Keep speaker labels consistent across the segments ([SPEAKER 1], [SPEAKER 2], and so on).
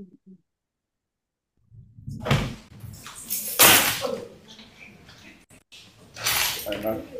[SPEAKER 1] Amen.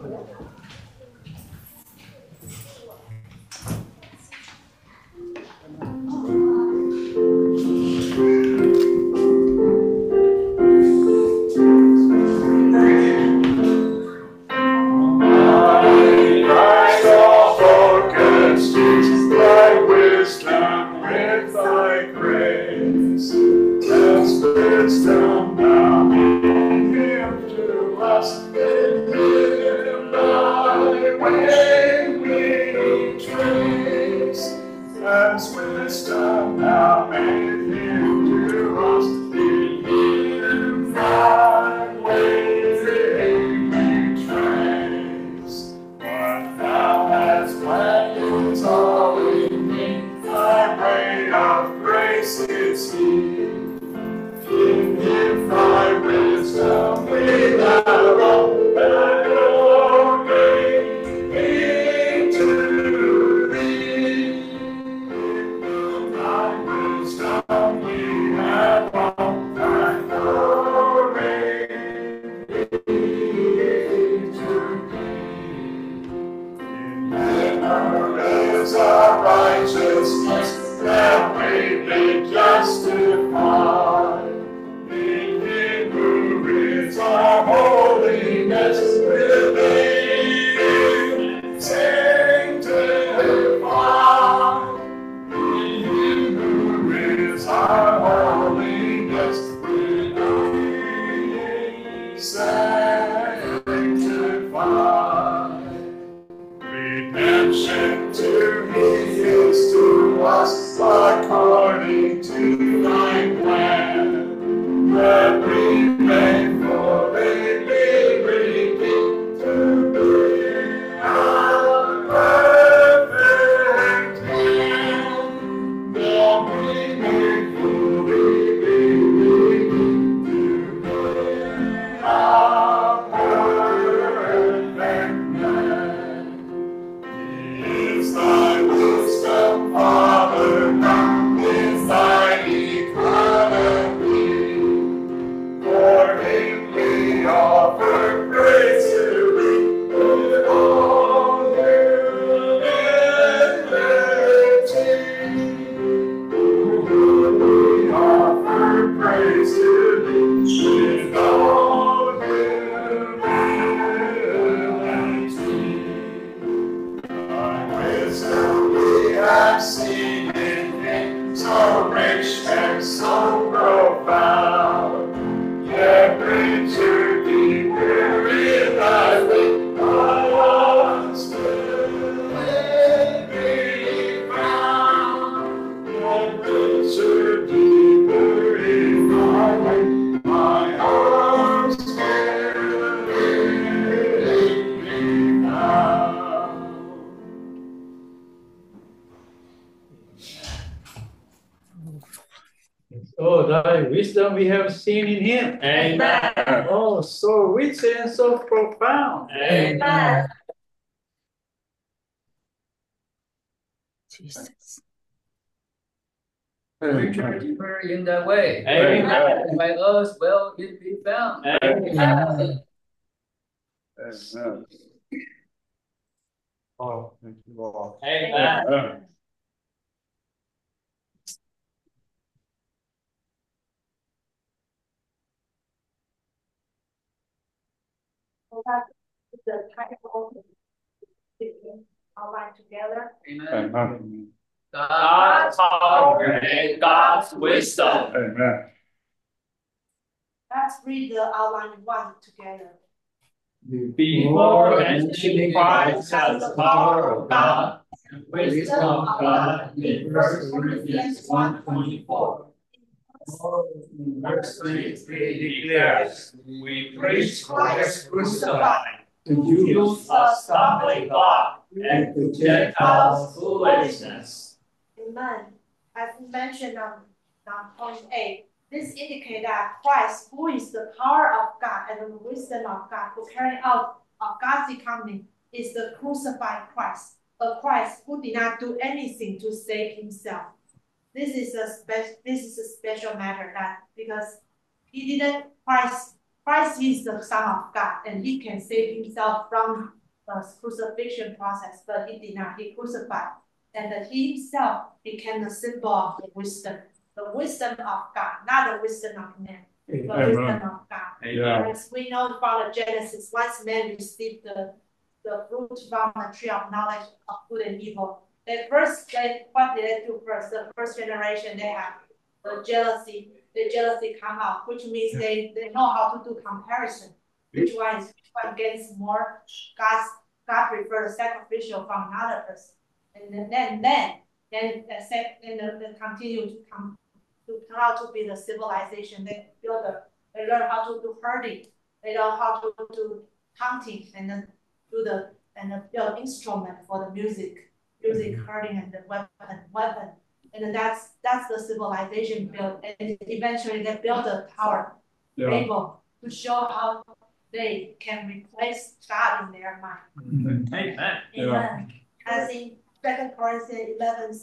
[SPEAKER 2] Oh, thy wisdom we have seen in him.
[SPEAKER 3] Amen.
[SPEAKER 2] Oh, so rich and so profound.
[SPEAKER 3] Amen.
[SPEAKER 4] Jesus.
[SPEAKER 3] We turn deeper in that way.
[SPEAKER 2] Amen.
[SPEAKER 3] By us will it be found.
[SPEAKER 2] Amen.
[SPEAKER 1] Amen. Oh, thank you, Lord.
[SPEAKER 2] Amen.
[SPEAKER 1] Amen.
[SPEAKER 5] So that's the title of the outline together.
[SPEAKER 3] Amen.
[SPEAKER 1] Amen.
[SPEAKER 3] God's power and God's wisdom.
[SPEAKER 1] Amen.
[SPEAKER 5] Let's read the outline one together.
[SPEAKER 3] Before entering Christ has the power of God and wisdom of God in 1 Corinthians 1:24. In verse 23 declares, we preach Christ crucified, to Jews a stumbling block, and to Gentiles foolishness.
[SPEAKER 5] Amen. As mentioned on point 8, this indicates that Christ, who is the power of God and the wisdom of God, who carry out of God's economy, is the crucified Christ, a Christ who did not do anything to save himself. this is a special matter that because he didn't Christ is the Son of God and he can save himself from the crucifixion process, but he did not. He crucified, and that he himself became the symbol of the wisdom of God, not the wisdom of man, the wisdom of God.
[SPEAKER 2] Yeah.
[SPEAKER 5] As we know from the Genesis, once man received the fruit from the tree of knowledge of good and evil, what did they do first? The first generation, they have the jealousy come out, which means they know how to do comparison. Which one gets more? God prefers sacrificial from another person, and then they continue to come to turn out to be the civilization. They learn how to do herding. They learn how to do hunting and then build instrument for the music herding and the weapon. And that's the civilization built. And eventually they build the tower, able to show how they can replace God in their mind.
[SPEAKER 2] Amen.
[SPEAKER 5] Amen. As in 2 Corinthians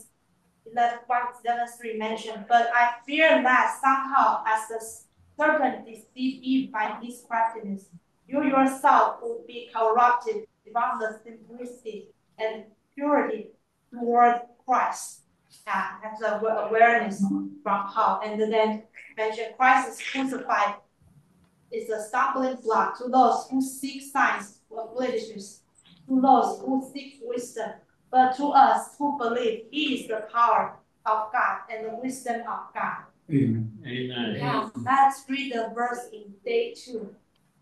[SPEAKER 5] 11:3 mentioned, but I fear that somehow as the serpent deceived Eve by his craftiness, you yourself will be corrupted from the simplicity and purity toward Christ. That's the awareness from how. And then mention Christ is crucified is a stumbling block to those who seek signs or foolishness, to those who seek wisdom, but to us who believe He is the power of God and the wisdom of God.
[SPEAKER 2] Amen. Amen.
[SPEAKER 5] Now, let's read the verse in day 2.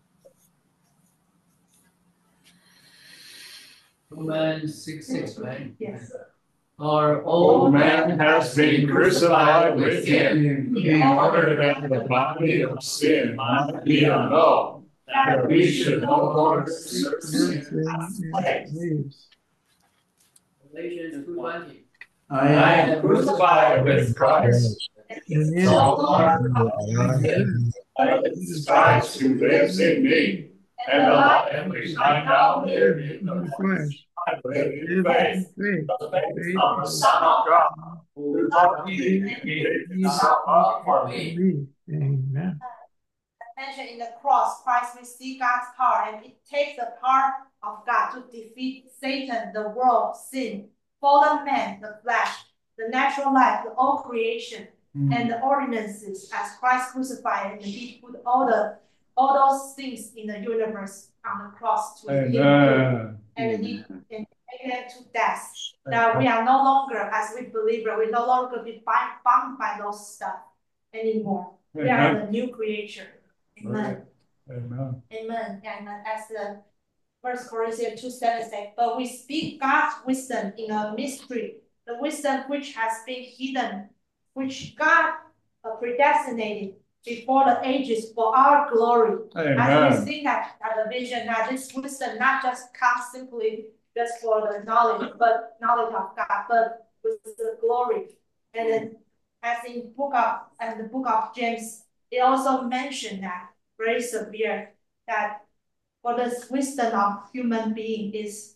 [SPEAKER 3] Romans 6:6, right?
[SPEAKER 5] Yes.
[SPEAKER 3] Our
[SPEAKER 2] Old man has been crucified with him in order that the body of sin might be annulled, that we should no longer serve sin as slaves.
[SPEAKER 3] Galatians 2:20.
[SPEAKER 2] I am crucified with Christ. No longer it is Christ who lives in me, and the life which I now live in the flesh, I live in faith, the faith of the Son of God, who loved me and gave himself up for me.
[SPEAKER 1] Amen.
[SPEAKER 5] Mentioned in the cross, Christ received God's power, and it takes the power of God to defeat Satan, the world, sin, fallen man, the flesh, the natural life, the old creation, and the ordinances as Christ crucified, and He put all those things in the universe on the cross to Him, and He taken it to death. Now we are no longer, as we believe, we no longer be bound by those stuff anymore. We are the new creature. Amen.
[SPEAKER 2] Amen.
[SPEAKER 5] Amen. And as the 1 Corinthians 2:7 says, but we speak God's wisdom in a mystery, the wisdom which has been hidden, which God predestinated before the ages for our glory.
[SPEAKER 2] Amen.
[SPEAKER 5] As we see that the vision, that this wisdom not just comes simply just for the knowledge, but knowledge of God, but with the glory. And then, as in the book of James, it also mentioned that very severe that for this wisdom of human being is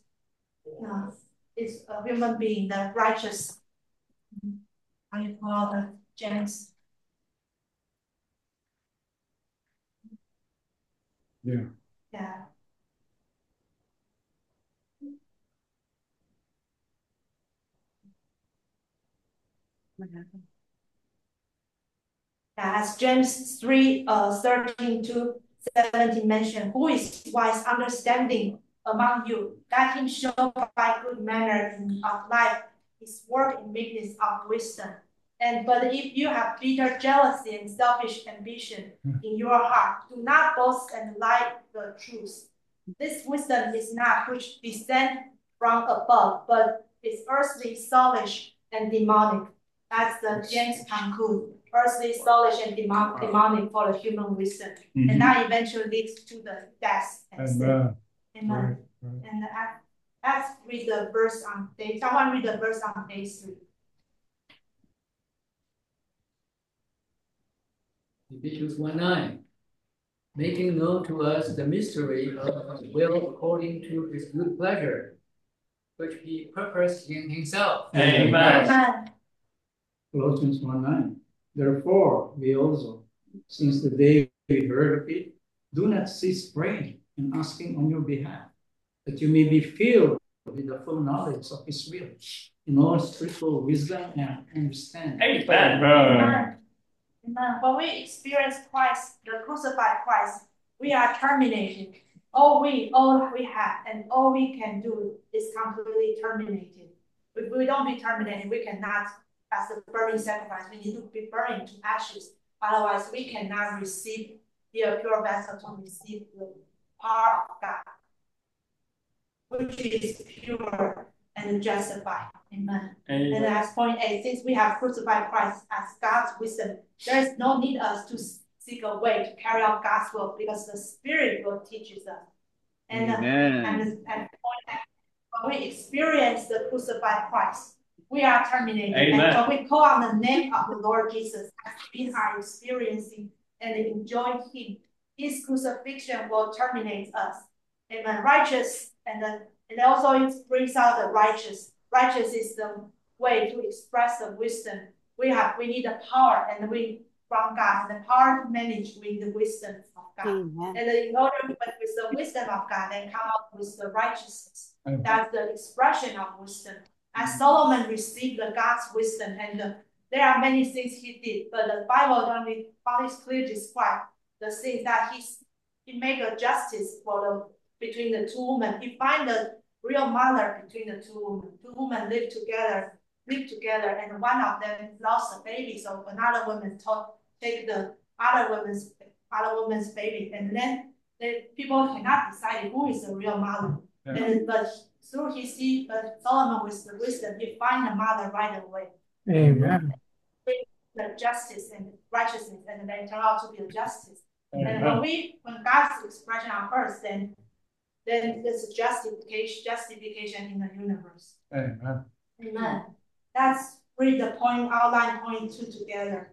[SPEAKER 5] a human being, the righteous. How you call the James?
[SPEAKER 2] Yeah.
[SPEAKER 5] Yeah. What happened? As James 3:13-17 mentioned, who is wise understanding among you? Let him show by good manner of life his work in meekness of wisdom. But if you have bitter jealousy and selfish ambition in your heart, do not boast and lie the truth. This wisdom is not which descend from above, but is earthly, soulish, and demonic. That's the James conclude. Earthly, soulish, and demonic for the human wisdom. And that eventually leads to the death and sin. Amen. Right. And let's read the verse on day. Someone read the verse on day 3.
[SPEAKER 3] Ephesians 1:9. Making known to us the mystery of His will according to His good pleasure, which He purposed in Himself.
[SPEAKER 2] Amen.
[SPEAKER 5] Amen.
[SPEAKER 1] Colossians 1:9. Therefore, we also, since the day we heard of it, do not cease praying and asking on your behalf, that you may be filled with the full knowledge of His will, in all spiritual wisdom and understanding.
[SPEAKER 2] Amen.
[SPEAKER 5] Amen. When we experience Christ, the crucified Christ, we are terminated. All we have and all we can do is completely terminated. If we don't be terminated, we cannot, as a burning sacrifice, we need to be burned to ashes. Otherwise, we cannot receive the pure vessel to receive the power of God, which is pure and justified. Amen. And as point 8, since we have crucified Christ as God's wisdom, there is no need us to seek a way to carry out God's will, because the Spirit will teach us. And point 9, when we experience the crucified Christ, we are terminated.
[SPEAKER 2] Amen.
[SPEAKER 5] And when we call on the name of the Lord Jesus, as we are experiencing and enjoying Him, His crucifixion will terminate us. Amen. Righteous, and also it brings out the righteous. Righteous is the way to express the wisdom. We need the power and from God, and the power to manage with the wisdom of God. Amen. And in order with the wisdom of God, then come out with the righteousness. Amen. That's the expression of wisdom. As Solomon received God's wisdom, and there are many things he did, but the Bible only clearly describe the things that he made a justice between the two women. He find the real mother between the two women. Two women lived together, and one of them lost a baby, so another woman take the other woman's baby, and then the people cannot decide who is the real mother. Yeah. But Solomon with the wisdom, he find the mother right away.
[SPEAKER 1] Amen.
[SPEAKER 5] The justice and righteousness, and then turn out to be a justice. Amen. And when God's expression on earth, then there's a justification in the universe.
[SPEAKER 1] Amen.
[SPEAKER 5] Amen. That's read the outline point 2 together.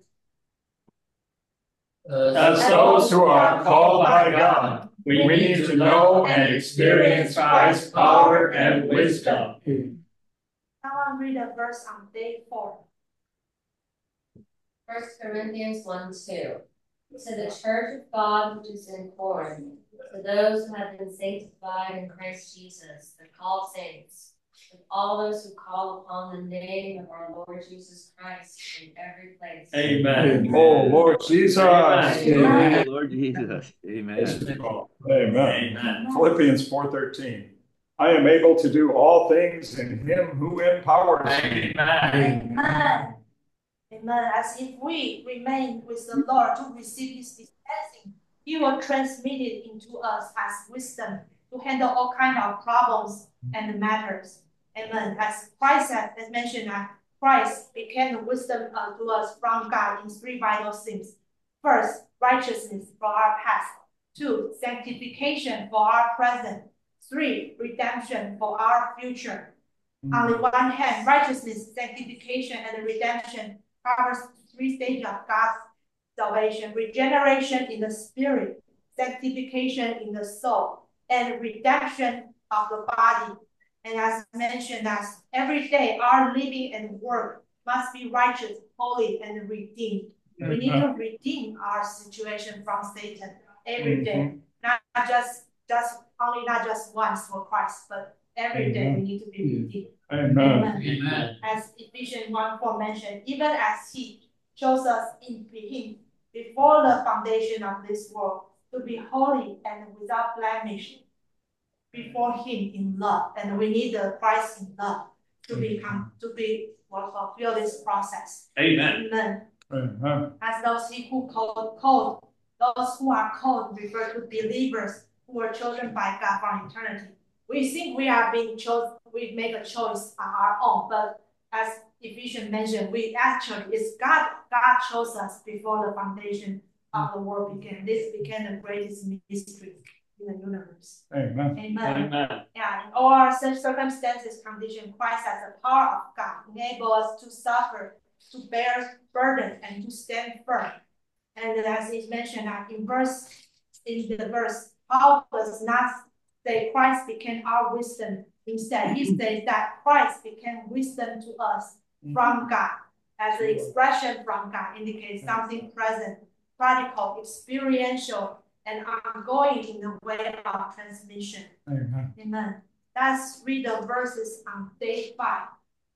[SPEAKER 2] As those who are called by God, we need to know and experience Christ's power and wisdom.
[SPEAKER 5] Someone read a verse on day 4.
[SPEAKER 3] 1 Corinthians 1:2. To the church of God which is in Corinth, to those who have been sanctified in Christ Jesus, the called saints, with all those who call upon the name of our Lord Jesus Christ in every place.
[SPEAKER 2] Amen. Oh, Lord Jesus.
[SPEAKER 4] Amen. Lord Jesus. Amen.
[SPEAKER 2] Amen. Amen. Philippians 4:13. I am able to do all things in Him who empowers me.
[SPEAKER 5] Amen. Amen. Amen. As if we remain with the Lord to receive His blessing, He will transmit it into us as wisdom to handle all kinds of problems and matters. Amen. As Christ said, as mentioned, Christ became the wisdom to us from God in 3 vital things. First, righteousness for our past. 2, sanctification for our present. 3, redemption for our future. On the one hand, righteousness, sanctification, and redemption covers 3 stages of God's salvation: regeneration in the spirit, sanctification in the soul, and redemption of the body. And as mentioned, as every day our living and work must be righteous, holy, and redeemed. We need to redeem our situation from Satan every day, not just once for Christ, but every day we need to be redeemed.
[SPEAKER 2] Amen.
[SPEAKER 5] Amen. As Ephesians 1:4 mentioned, even as He chose us in Him before the foundation of this world to be holy and without blemish before Him in love, and we need the Christ in love to fulfill this process.
[SPEAKER 2] Amen.
[SPEAKER 5] Amen.
[SPEAKER 2] Amen.
[SPEAKER 5] As those who called, those who are called refer to believers who were chosen by God from eternity. We think we are being chosen. We make a choice on our own, but as Ephesians mentioned, it's God. God chose us before the foundation of the world began. This became the greatest mystery in the universe.
[SPEAKER 2] Amen.
[SPEAKER 5] Amen.
[SPEAKER 2] Amen.
[SPEAKER 5] Yeah, in all our circumstances, condition, Christ as the power of God enable us to suffer, to bear burden, and to stand firm. And as is mentioned in the verse, Paul does not say Christ became our wisdom. Instead, he says that Christ became wisdom to us from God. as an expression from God indicates something present, practical, experiential, and ongoing in the way of transmission. Amen. Let's read the verses on day 5.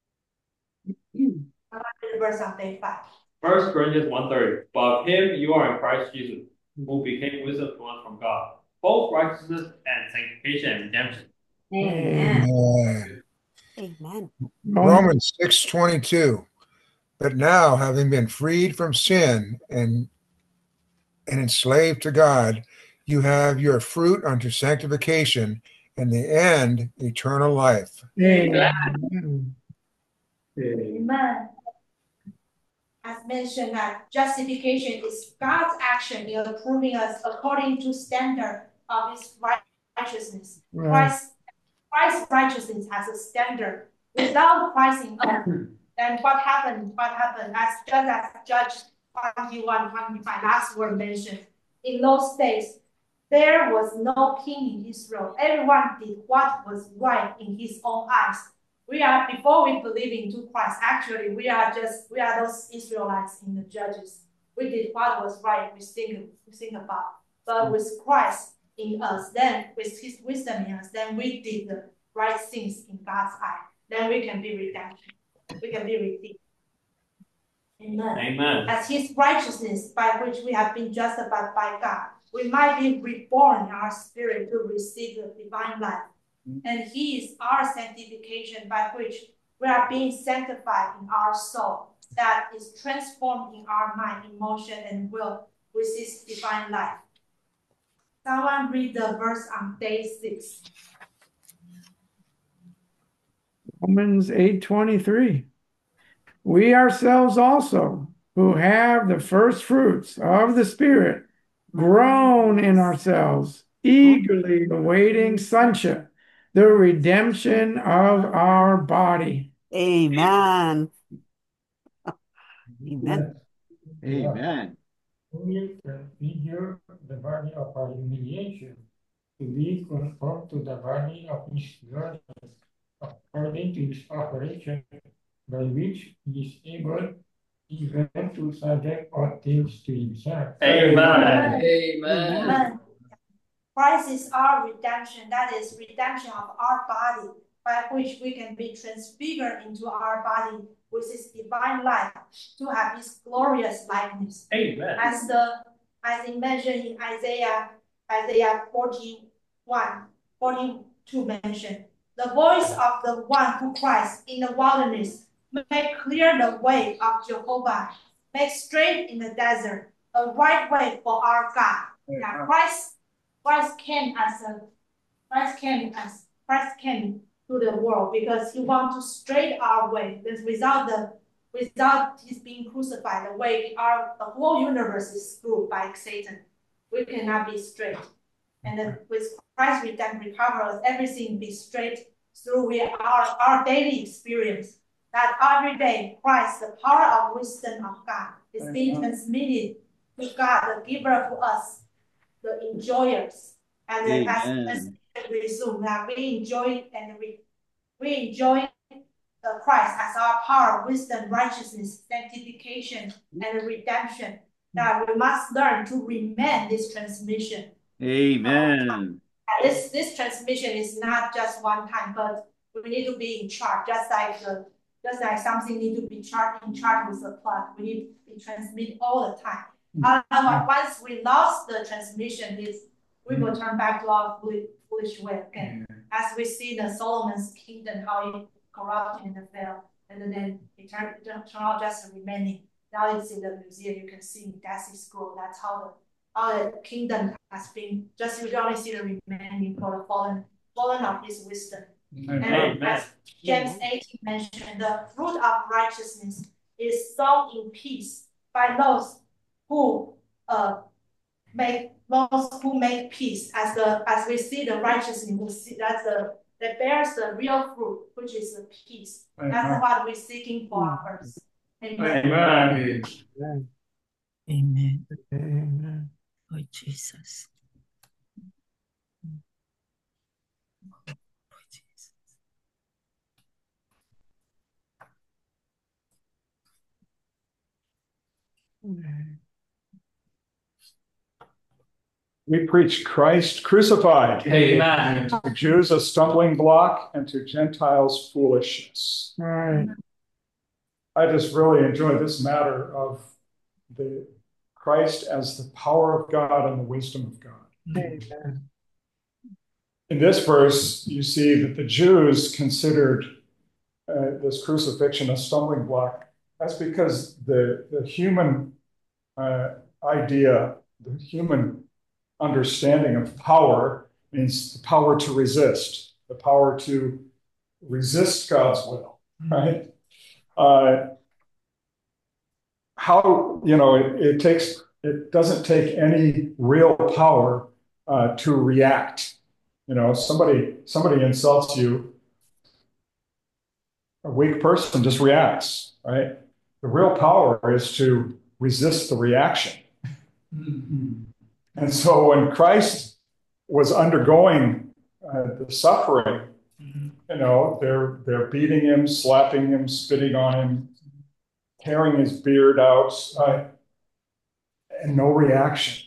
[SPEAKER 5] I read the verse on day 5.
[SPEAKER 3] 1 Corinthians 1:30. But of him you are in Christ Jesus, who became wisdom to us from God, both righteousness and sanctification and redemption.
[SPEAKER 6] Amen.
[SPEAKER 2] Amen.
[SPEAKER 6] Romans 6:22. But now, having been freed from sin and enslaved to God, you have your fruit unto sanctification, and the end, eternal life.
[SPEAKER 1] Amen.
[SPEAKER 5] Amen. As mentioned, that justification is God's action in approving us according to standard of His righteousness. Christ's righteousness has a standard. Without Christ in us, then what happened? As just as Judge 21:25 last word mentioned, in those days, there was no king in Israel. Everyone did what was right in his own eyes. Before we believe into Christ, actually, we are those Israelites in the Judges. We did what was right, we think about. But with Christ in us, then with His wisdom in us, then we did the right things in God's eye. Then we can be redemption. We can be redeemed. Amen.
[SPEAKER 3] Amen.
[SPEAKER 5] As His righteousness by which we have been justified by God, we might be reborn in our spirit to receive the divine life. And He is our sanctification by which we are being sanctified in our soul, that is transformed in our mind, emotion, and will with His divine life. Someone read the verse on day 6.
[SPEAKER 7] Romans 8:23. We ourselves also, who have the first fruits of the Spirit, groan in ourselves, eagerly awaiting sonship, the redemption of our body.
[SPEAKER 2] Amen. Amen.
[SPEAKER 4] Amen.
[SPEAKER 8] We figure the body of our humiliation to be conformed to the body of His glory, according to His operation, by which He is able even to subject all things to Himself.
[SPEAKER 3] Amen.
[SPEAKER 5] Amen. Christ is our redemption, that is redemption of our body, by which we can be transfigured into our body with His divine life to have His glorious likeness.
[SPEAKER 3] Amen.
[SPEAKER 5] As it mentioned in Isaiah 42 mentioned, the voice of the one who cries in the wilderness, make clear the way of Jehovah, make straight in the desert a right way for our God. Now Christ came to the world because He wants to straight our way. Because without His being crucified, the whole universe is screwed by Satan. We cannot be straight. And then with Christ's redemption recover us, everything be straight through our daily experience. That every day Christ, the power of wisdom of God, is being transmitted to God, the giver to us, the enjoyers. And then as we resume that we enjoy Christ as our power, wisdom, righteousness, sanctification, and redemption. That we must learn to remain this transmission.
[SPEAKER 4] Amen.
[SPEAKER 5] This transmission is not just one time, but we need to be in charge, just like something need to be in charge with the plug. We need to be transmitted all the time. Once we lost the transmission, we will turn back to our foolish way again. As we see the Solomon's kingdom, how it corrupted and failed, and then it turned out just remaining. Now it's in the museum. You can see in Dead Sea Scroll. That's how the kingdom has been. Just you can only see the remaining for the fallen of His wisdom. And as James 18 mentioned, the fruit of righteousness is sown in peace by those who make peace. As we see the righteousness, we see that bears the real fruit, which is the peace. That's what we're seeking for our earth. Amen.
[SPEAKER 3] Amen.
[SPEAKER 2] Amen.
[SPEAKER 7] Amen.
[SPEAKER 2] Lord Jesus. Lord Jesus. We preach Christ crucified.
[SPEAKER 3] Amen.
[SPEAKER 2] To Jews a stumbling block, and to Gentiles foolishness.
[SPEAKER 7] Right.
[SPEAKER 2] I just really enjoy this matter of the Christ as the power of God and the wisdom of God.
[SPEAKER 7] Amen.
[SPEAKER 2] In this verse, you see that the Jews considered this crucifixion a stumbling block. That's because the human idea, the human understanding of power means the power to resist, the power to resist God's will, right? How, it doesn't take any real power to react. Somebody insults you, a weak person just reacts, right? The real power is to resist the reaction.
[SPEAKER 1] Mm-hmm.
[SPEAKER 2] And so when Christ was undergoing the suffering, they're beating him, slapping him, spitting on him, tearing his beard out, and no reaction.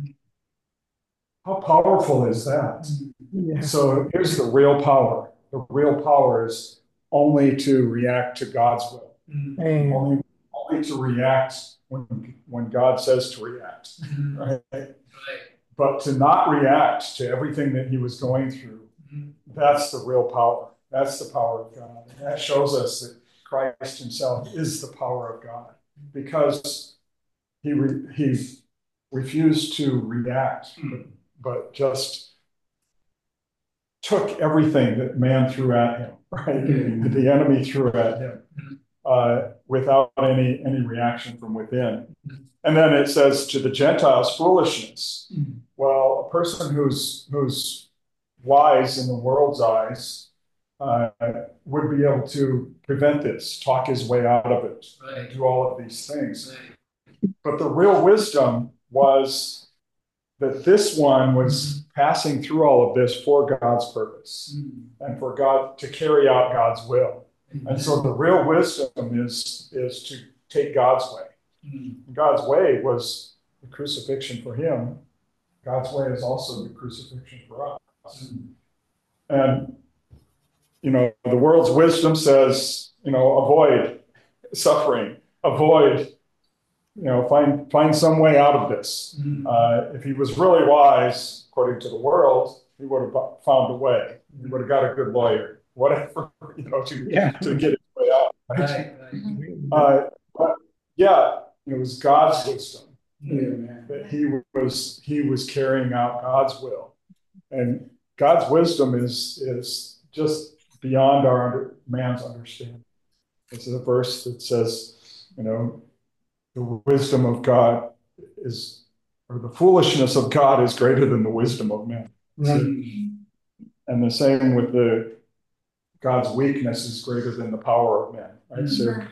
[SPEAKER 2] How powerful is that?
[SPEAKER 7] Yeah.
[SPEAKER 2] So here's the real power. The real power is only to react to God's will.
[SPEAKER 7] Amen.
[SPEAKER 2] Only to react when God says to react. Right? But to not react to everything that he was going through, that's the real power. That's the power of God. And that shows us that Christ himself is the power of God, because he refused to react, but just took everything that man threw at him, right? That the enemy threw at him, without any reaction from within. And then it says to the Gentiles, foolishness. Well, a person who's wise in the world's eyes would be able to prevent this, talk his way out of it, do all of these things. But the real wisdom was that this one was passing through all of this for God's purpose and for God to carry out God's will. And so the real wisdom is to take God's way. God's way was the crucifixion for him. God's way is also the crucifixion for us. And, the world's wisdom says, avoid suffering, avoid, find some way out of this. If he was really wise, according to the world, he would have found a way. He would have got a good lawyer, whatever, to get his way out. But yeah, it was God's wisdom that he was carrying out God's will, and God's wisdom is just beyond man's understanding. This is a verse that says, the wisdom of God or the foolishness of God is greater than the wisdom of man. And the same with God's weakness is greater than the power of man. Right? So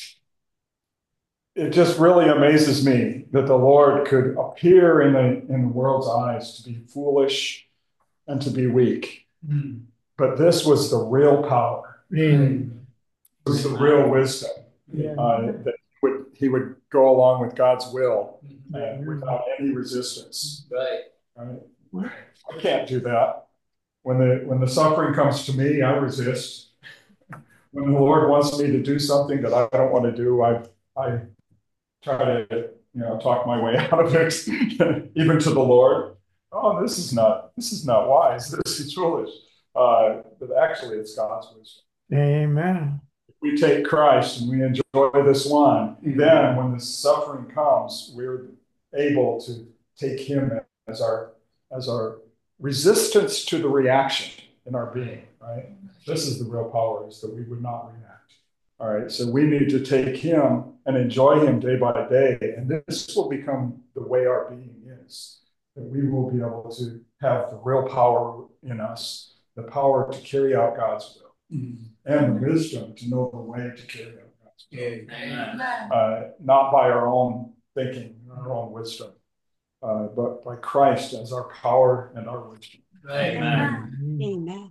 [SPEAKER 2] it just really amazes me that the Lord could appear in the world's eyes to be foolish and to be weak. But this was the real power. It was the real wisdom. That he would go along with God's will without any resistance. Right? I can't do that. When the suffering comes to me, I resist. When the Lord wants me to do something that I don't want to do, I try to talk my way out of it, even to the Lord. Oh, this is not wise. This is foolish. But actually, it's God's wisdom.
[SPEAKER 7] Amen.
[SPEAKER 2] If we take Christ and we enjoy this one, then when the suffering comes, we're able to take him as our resistance to the reaction in our being, right? This is the real power, is that we would not react. All right, so we need to take him and enjoy him day by day, and this will become the way our being is, that we will be able to have the real power in us, the power to carry out God's will, and the wisdom to know the way to carry out God's will. Not by our own thinking, our own wisdom, but by Christ as our power and our wisdom.
[SPEAKER 3] Amen.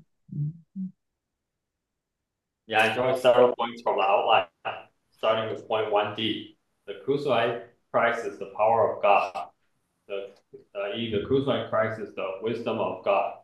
[SPEAKER 3] Yeah, I enjoyed several points from the outline, starting with point 1D. The crucified
[SPEAKER 2] Christ is the power of God. The crucified Christ is the wisdom of God.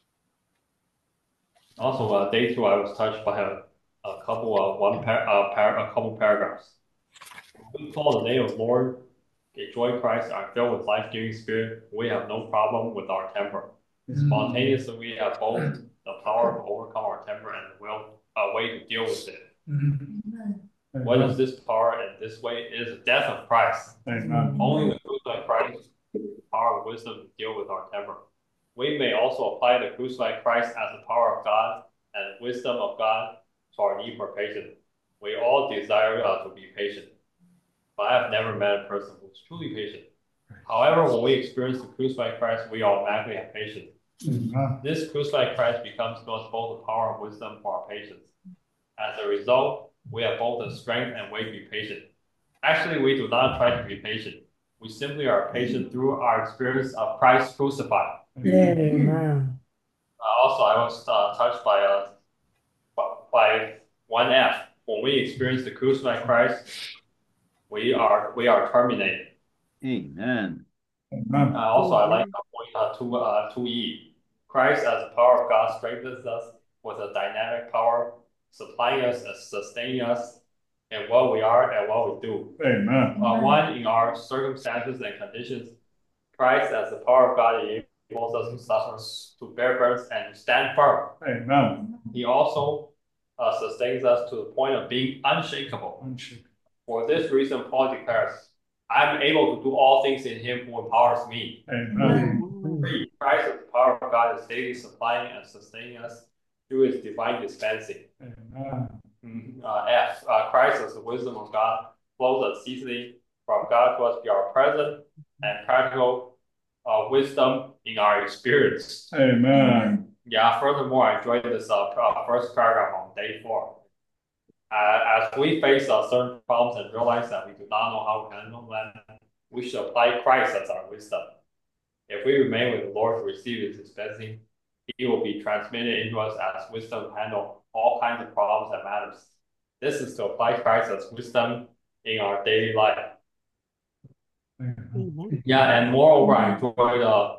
[SPEAKER 2] Also, day 2, I was touched by a couple paragraphs. We call the name of Lord, enjoy Christ, are filled with life-giving spirit. We have no problem with our temper. Spontaneously, we have both the power to overcome our temper and the will, a way to deal with it. What is this power in this way? It is the death of Christ. Only the crucified Christ has the power of wisdom to deal with our temper. We may also apply the crucified Christ as the power of God and wisdom of God to our need for patience. We all desire to be patient, but I have never met a person who is truly patient. However, when we experience the crucified Christ, we automatically have patience. This crucified Christ becomes to us both the power and wisdom for our patience. As a result, we have both the strength and way to be patient. Actually, we do not try to be patient. We simply are patient through our experience of Christ crucified.
[SPEAKER 7] Amen.
[SPEAKER 2] Also, I was touched by 1F. When we experience the crucified Christ, we are terminated.
[SPEAKER 4] Amen.
[SPEAKER 2] Also, I like point 2E. Christ as the power of God strengthens us with a dynamic power, supplying us and sustaining us in what we are and what we do.
[SPEAKER 3] Amen.
[SPEAKER 2] One, in our circumstances and conditions, Christ as the power of God enables us to suffer, to bear burdens, and stand firm.
[SPEAKER 3] Amen.
[SPEAKER 2] He also sustains us to the point of being unshakable. For this reason, Paul declares, I'm able to do all things in him who empowers me.
[SPEAKER 3] Amen.
[SPEAKER 2] Christ as the power of God is daily supplying and sustaining us through his divine dispensing.
[SPEAKER 3] Amen.
[SPEAKER 2] F. Christ as the wisdom of God flows unceasingly from God to us be our present and practical wisdom in our experience.
[SPEAKER 3] Amen.
[SPEAKER 2] Yeah, furthermore, I enjoyed this first paragraph on day 4. As we face certain problems and realize that we do not know how to handle them, we should apply Christ as our wisdom. If we remain with the Lord to receive his dispensing, he will be transmitted into us as wisdom to handle all kinds of problems and matters. This is to apply Christ as wisdom in our daily life. Yeah, and moreover, I enjoyed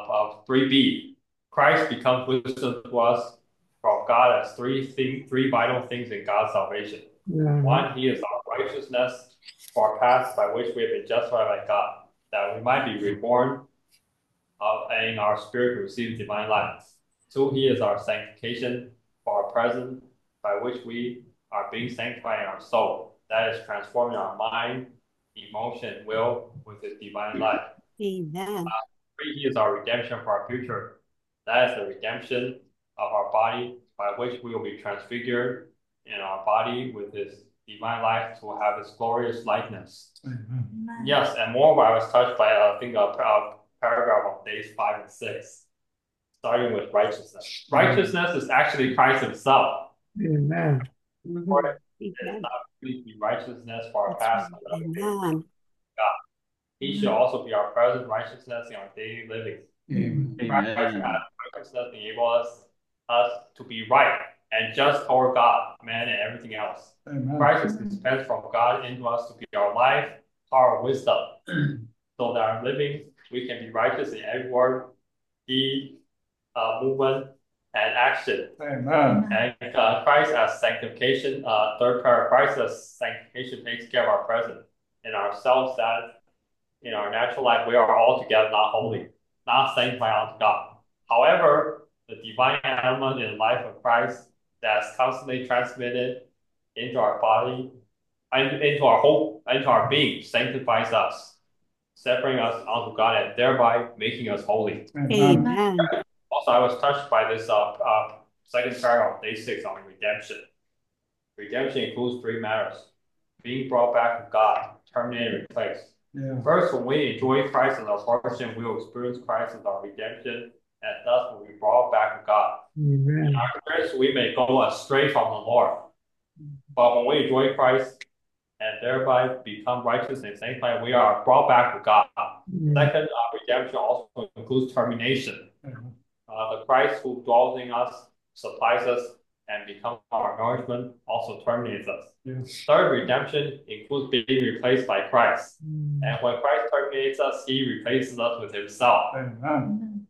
[SPEAKER 2] 3B. Christ becomes wisdom to us from God as three vital things in God's salvation. One, he is our righteousness for our past by which we have been justified by God, that we might be reborn in our spirit to receive divine life. 2, he is our sanctification for our present by which we are being sanctified in our soul, that is transforming our mind, emotion, will with his divine life.
[SPEAKER 9] Amen.
[SPEAKER 2] 3, he is our redemption for our future, that is the redemption of our body by which we will be transfigured in our body with his divine life to have his glorious likeness.
[SPEAKER 3] Amen.
[SPEAKER 2] Yes, and moreover, I was touched by a paragraph on days 5 and 6, starting with righteousness. Righteousness is actually Christ himself.
[SPEAKER 7] Amen.
[SPEAKER 2] For it is not really the righteousness for our past.
[SPEAKER 9] Amen.
[SPEAKER 2] God. He should also be our present righteousness in our daily living.
[SPEAKER 4] Amen.
[SPEAKER 2] Righteousness enables us to be right and just toward God, man, and everything else.
[SPEAKER 3] Amen.
[SPEAKER 2] Christ is dispensed from God into us to be our life, our wisdom, so that our living we can be righteous in every word, deed, movement, and action.
[SPEAKER 3] Amen.
[SPEAKER 2] And Christ as sanctification, third paragraph, Christ as sanctification takes care of our present. In ourselves, that in our natural life, we are altogether not holy, not sanctified unto God. However, the divine element in the life of Christ that's constantly transmitted into our body, and into our being, sanctifies us, separating us unto God and thereby making us holy.
[SPEAKER 9] Amen.
[SPEAKER 2] Also, I was touched by this second paragraph, day 6 on redemption. Redemption includes 3 matters: being brought back to God, terminated, and replaced.
[SPEAKER 3] Yeah.
[SPEAKER 2] First, when we enjoy Christ as our portion, we will experience Christ as our redemption, and thus will be brought back to God.
[SPEAKER 7] Amen.
[SPEAKER 2] In our experience, we may go astray from the Lord, but when we enjoy Christ and thereby become righteous and sanctified, we are brought back to God. Second, redemption also includes termination. The Christ who dwells in us, supplies us,
[SPEAKER 3] and become our nourishment also terminates us. Third, redemption includes being replaced by Christ. And when Christ terminates us, he replaces us with himself.
[SPEAKER 2] Amen.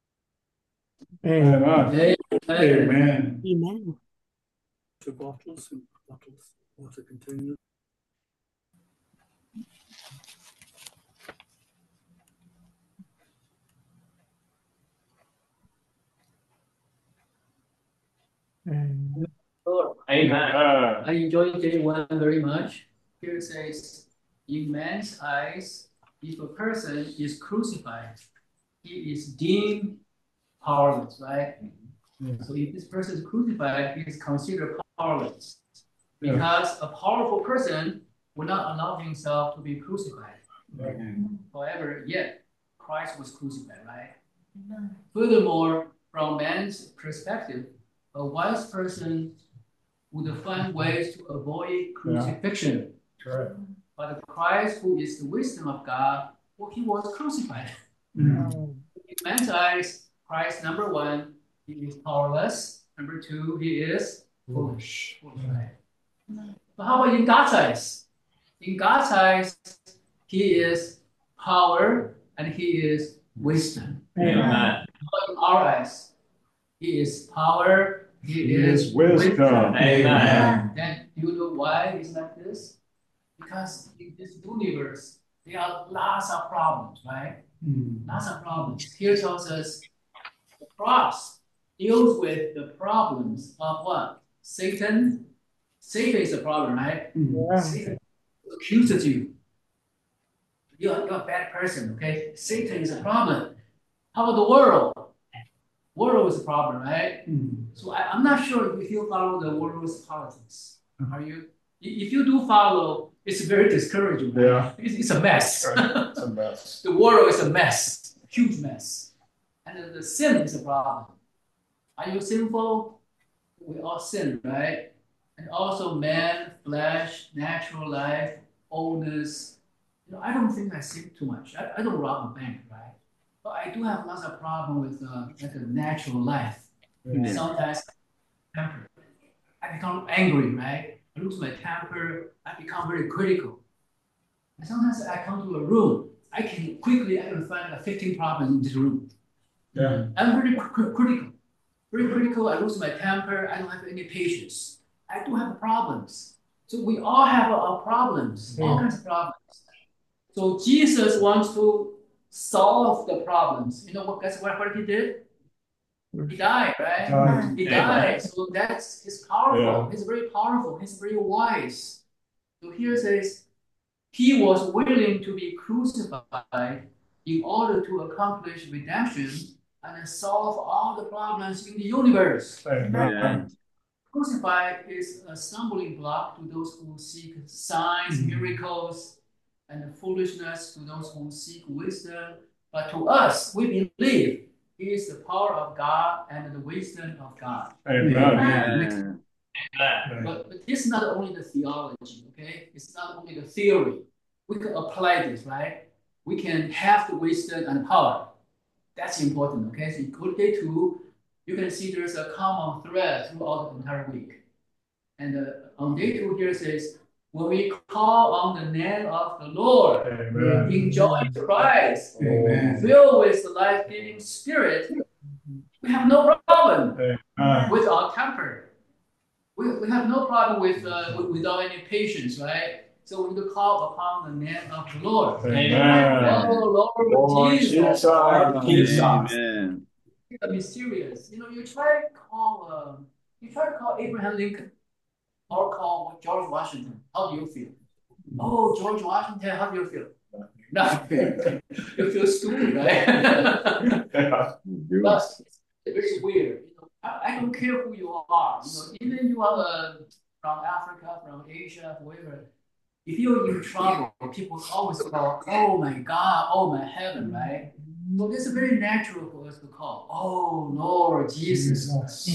[SPEAKER 7] Amen.
[SPEAKER 2] Amen. Amen.
[SPEAKER 9] Amen.
[SPEAKER 1] Bottles and bottles. Water continue.
[SPEAKER 7] Amen.
[SPEAKER 3] Amen.
[SPEAKER 1] I enjoy J1 very much. Here it says, in man's eyes, if a person is crucified, he is deemed powerless, right? So if this person is crucified, he is considered powerless. Because a powerful person will not allow himself to be crucified. However, yet Christ was crucified, right? Furthermore, from man's perspective, a wise person would find ways to avoid crucifixion.
[SPEAKER 2] Correct.
[SPEAKER 1] But Christ, who is the wisdom of God, well, he was crucified.
[SPEAKER 7] Mm.
[SPEAKER 1] In man's eyes, Christ, number one, he is powerless. Number two, he is foolish. Right? But how about in God's eyes? In God's eyes, he is power and he is wisdom.
[SPEAKER 3] Amen.
[SPEAKER 1] But in our eyes, he is power, he is
[SPEAKER 2] wisdom.
[SPEAKER 3] Amen.
[SPEAKER 1] Then do you know why it's like this? Because in this universe, there are lots of problems, right? Lots of problems. Here tells us the cross deals with the problems of what? Satan. Satan is a problem, right?
[SPEAKER 7] Yeah.
[SPEAKER 1] Satan accuses you. You're a bad person, okay? Satan is a problem. How about the world? World is a problem, right? So I'm not sure if you follow the world's politics. Are you? If you do follow, it's very discouraging. Right?
[SPEAKER 2] Yeah.
[SPEAKER 1] It's a mess.
[SPEAKER 2] It's a mess.
[SPEAKER 1] The world is a mess, a huge mess. And the sin is a problem. Are you sinful? We all sin, right? And also man, flesh, natural life, oldness. I don't think I sin too much. I don't rob a bank, right? But I do have lots of problem with like a natural life. Sometimes temper. I become angry, right? I lose my temper. I become very critical. And sometimes I come to a room. I can find 15 problems in this room.
[SPEAKER 2] Yeah.
[SPEAKER 1] I'm very critical. Very critical. I lose my temper. I don't have any patience. I do have problems. So we all have our problems, all kinds of problems. So Jesus wants to solve the problems. You know what? Guess what he did? He died, right? He died. So he's powerful.
[SPEAKER 2] Yeah.
[SPEAKER 1] He's very powerful. He's very wise. So here it says, he was willing to be crucified in order to accomplish redemption and solve all the problems in the universe.
[SPEAKER 2] Amen.
[SPEAKER 1] Crucified is a stumbling block to those who seek signs, miracles, and foolishness to those who seek wisdom. But to us, we believe he is the power of God and the wisdom of God.
[SPEAKER 2] Amen.
[SPEAKER 1] But this is not only the theology, okay? It's not only the theory. We can apply this, right? We can have the wisdom and power. That's important, okay? So in go to day 2, you can see there's a common thread throughout the entire week. And on day 2 here it says, when we call on the name of the Lord,
[SPEAKER 2] Amen.
[SPEAKER 1] enjoy Christ,
[SPEAKER 2] Amen.
[SPEAKER 1] filled with the life-giving spirit, we have no problem
[SPEAKER 2] Amen.
[SPEAKER 1] with our temper. We have no problem without any patience, right? So we need to call upon the name of the Lord.
[SPEAKER 2] Amen.
[SPEAKER 1] Oh, Lord Jesus.
[SPEAKER 4] Amen.
[SPEAKER 1] It's mysterious. You try to call Abraham Lincoln or call George Washington. How do you feel? Oh, George Washington, how do you feel? Nothing. You feel stupid, right? But it's very weird. I don't care who you are. Even you are from Africa, from Asia, wherever. If you're in trouble, people always call, oh my God, oh my heaven, right? So it's very natural for us to call, oh Lord Jesus.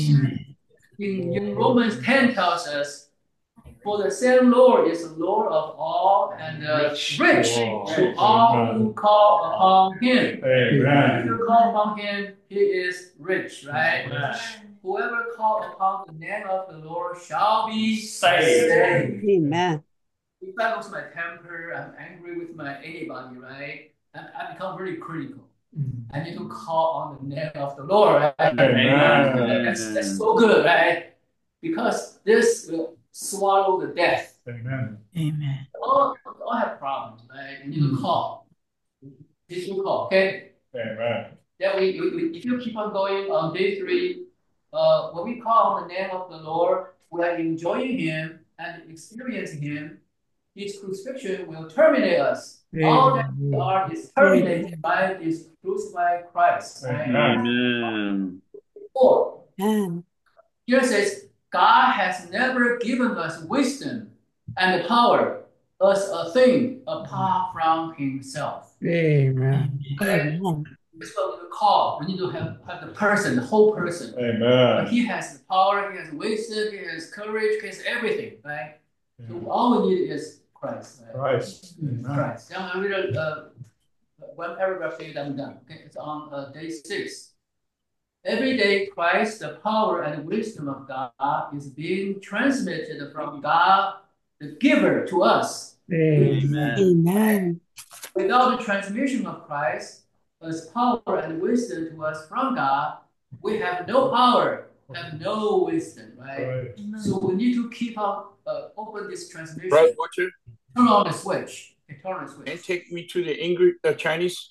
[SPEAKER 1] In Romans 10 tells us, for the same Lord is the Lord of all and rich to all who call upon him.
[SPEAKER 2] Amen.
[SPEAKER 1] If you call upon him, he is rich, right?
[SPEAKER 3] whoever call upon the name of the Lord shall be
[SPEAKER 2] Saved.
[SPEAKER 3] saved.
[SPEAKER 9] Amen.
[SPEAKER 3] If I lose my temper, I'm angry with anybody, right? I become very critical. I need to call on the name of the Lord, right?
[SPEAKER 2] Amen.
[SPEAKER 3] That's so good, right? Because this will swallow the death.
[SPEAKER 2] Amen.
[SPEAKER 9] Amen.
[SPEAKER 3] All have problems, right? You need to call. You need to call, okay?
[SPEAKER 2] Amen.
[SPEAKER 3] Then if you keep on going on day 3, when we call on the name of the Lord, we are enjoying Him and experiencing Him. His crucifixion will terminate us. All that we are is terminated by this crucified Christ. Right?
[SPEAKER 4] Amen.
[SPEAKER 3] 4.
[SPEAKER 9] Amen.
[SPEAKER 3] Here it says, God has never given us wisdom and power as a thing apart from Himself.
[SPEAKER 7] Amen.
[SPEAKER 9] Amen.
[SPEAKER 3] That's what we call. We need to have the person, the whole person.
[SPEAKER 2] Amen.
[SPEAKER 3] He has the power, He has wisdom, He has courage, He has everything, right? So all we need is Christ. Right?
[SPEAKER 2] Christ.
[SPEAKER 3] Christ. Now I read one paragraph here, I'm done. Okay, it's on day 6. Every day, Christ, the power and wisdom of God, is being transmitted from God, the giver, to us.
[SPEAKER 7] Amen.
[SPEAKER 9] Amen.
[SPEAKER 3] Without the transmission of Christ, as power and wisdom to us from God, we have no power, have no wisdom, right? So we need to keep on open this transmission.
[SPEAKER 10] Right, Watcher?
[SPEAKER 3] Turn on the switch. Okay, turn on the switch.
[SPEAKER 10] And take me to the English, Chinese.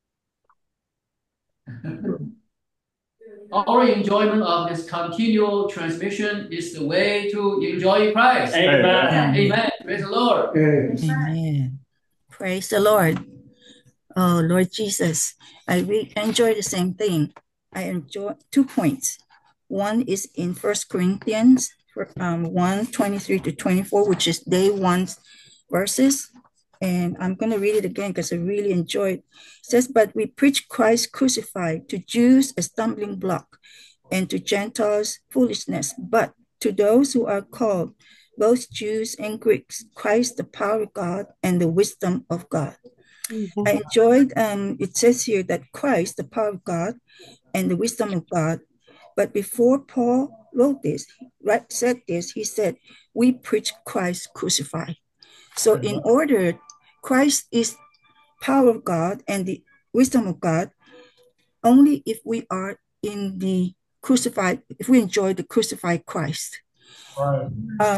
[SPEAKER 3] Our enjoyment of this continual transmission is the way to enjoy Christ.
[SPEAKER 2] Amen.
[SPEAKER 3] Amen. Praise the Lord.
[SPEAKER 9] Amen. Praise the Lord. Oh, Lord Jesus, I enjoy the same thing. I enjoy 2 points. One is in 1 Corinthians 1:23-24, which is day 1's verses. And I'm going to read it again because I really enjoyed it. It says, but we preach Christ crucified, to Jews a stumbling block, and to Gentiles foolishness. But to those who are called, both Jews and Greeks, Christ the power of God and the wisdom of God. I enjoyed, it says here that Christ, the power of God and the wisdom of God. But before Paul wrote this, said this, he said, we preach Christ crucified. So in order, Christ is power of God and the wisdom of God only if we are in the crucified, if we enjoy the crucified Christ.
[SPEAKER 2] Right.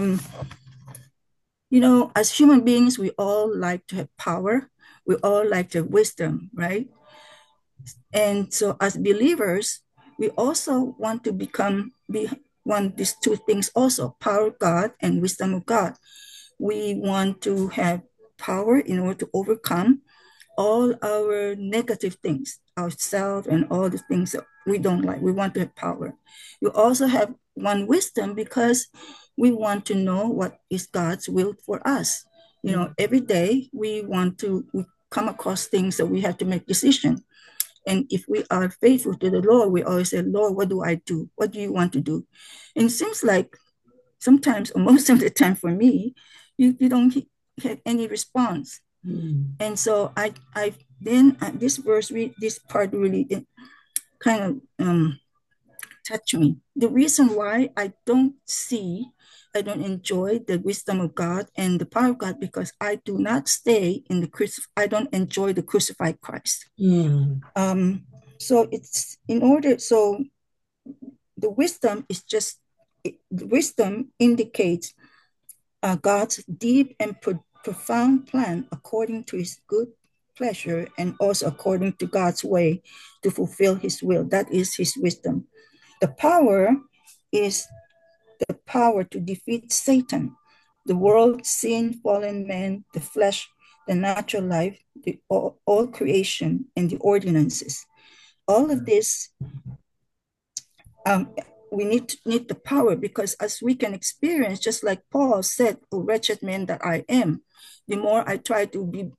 [SPEAKER 9] You know, as human beings, we all like to have power. We all like to have wisdom, right? And so as believers, we also want to want these 2 things also, power of God and wisdom of God. We want to have power in order to overcome all our negative things, ourselves and all the things that we don't like. We want to have power. We also have one wisdom because we want to know what is God's will for us. You know, every day we come across things that we have to make decisions. And if we are faithful to the Lord, we always say, Lord, what do I do? What do you want to do? And it seems like sometimes, or most of the time for me, you don't get any response. And so this verse, this part really kind of touched me. The reason why I don't enjoy the wisdom of God and the power of God, because I do not stay in I don't enjoy the crucified Christ. So it's so the wisdom is just, the wisdom indicates God's deep and profound plan according to His good pleasure and also according to God's way to fulfill His will. That is His wisdom. The power is the power to defeat Satan, the world, sin, fallen man, the flesh, the natural life, all creation, and the ordinances. All of this, we need the power, because as we can experience, just like Paul said, "O wretched man that I am," the more I try to be,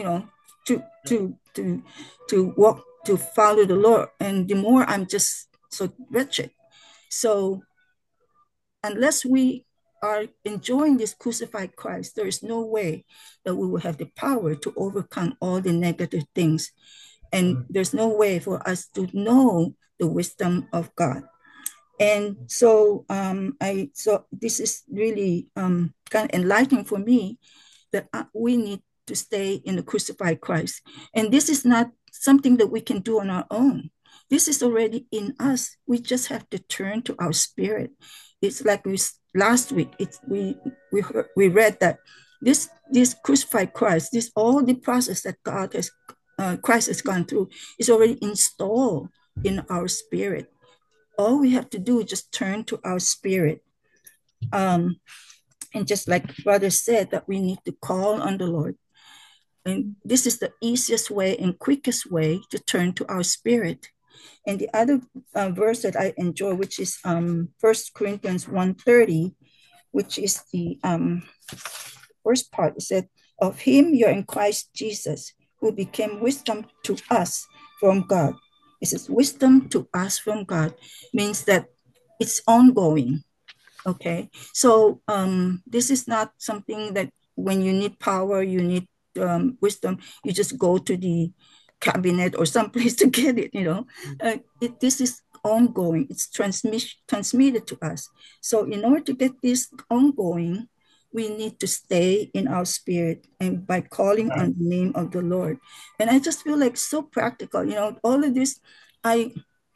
[SPEAKER 9] to walk, to follow the Lord, and the more I'm just so wretched. So unless we are enjoying this crucified Christ, there is no way that we will have the power to overcome all the negative things. And there's no way for us to know the wisdom of God. And so this is really kind of enlightening for me that we need to stay in the crucified Christ. And this is not something that we can do on our own. This is already in us. We just have to turn to our spirit. It's like last week. We read that this crucified Christ, this all the process that Christ has gone through is already installed in our spirit. All we have to do is just turn to our spirit. And just like Brother said, that we need to call on the Lord. And this is the easiest way and quickest way to turn to our spirit. And the other verse that I enjoy, which is 1 Corinthians 1:30, which is the first part. It said, of him you're in Christ Jesus, who became wisdom to us from God. It says wisdom to us from God means that it's ongoing. Okay, so this is not something that when you need power, you need wisdom, you just go to the cabinet or someplace to get it, this is ongoing. It's transmitted to us. So in order to get this ongoing, we need to stay in our spirit and by calling on the name of the Lord. And I just feel like so practical, all of this. In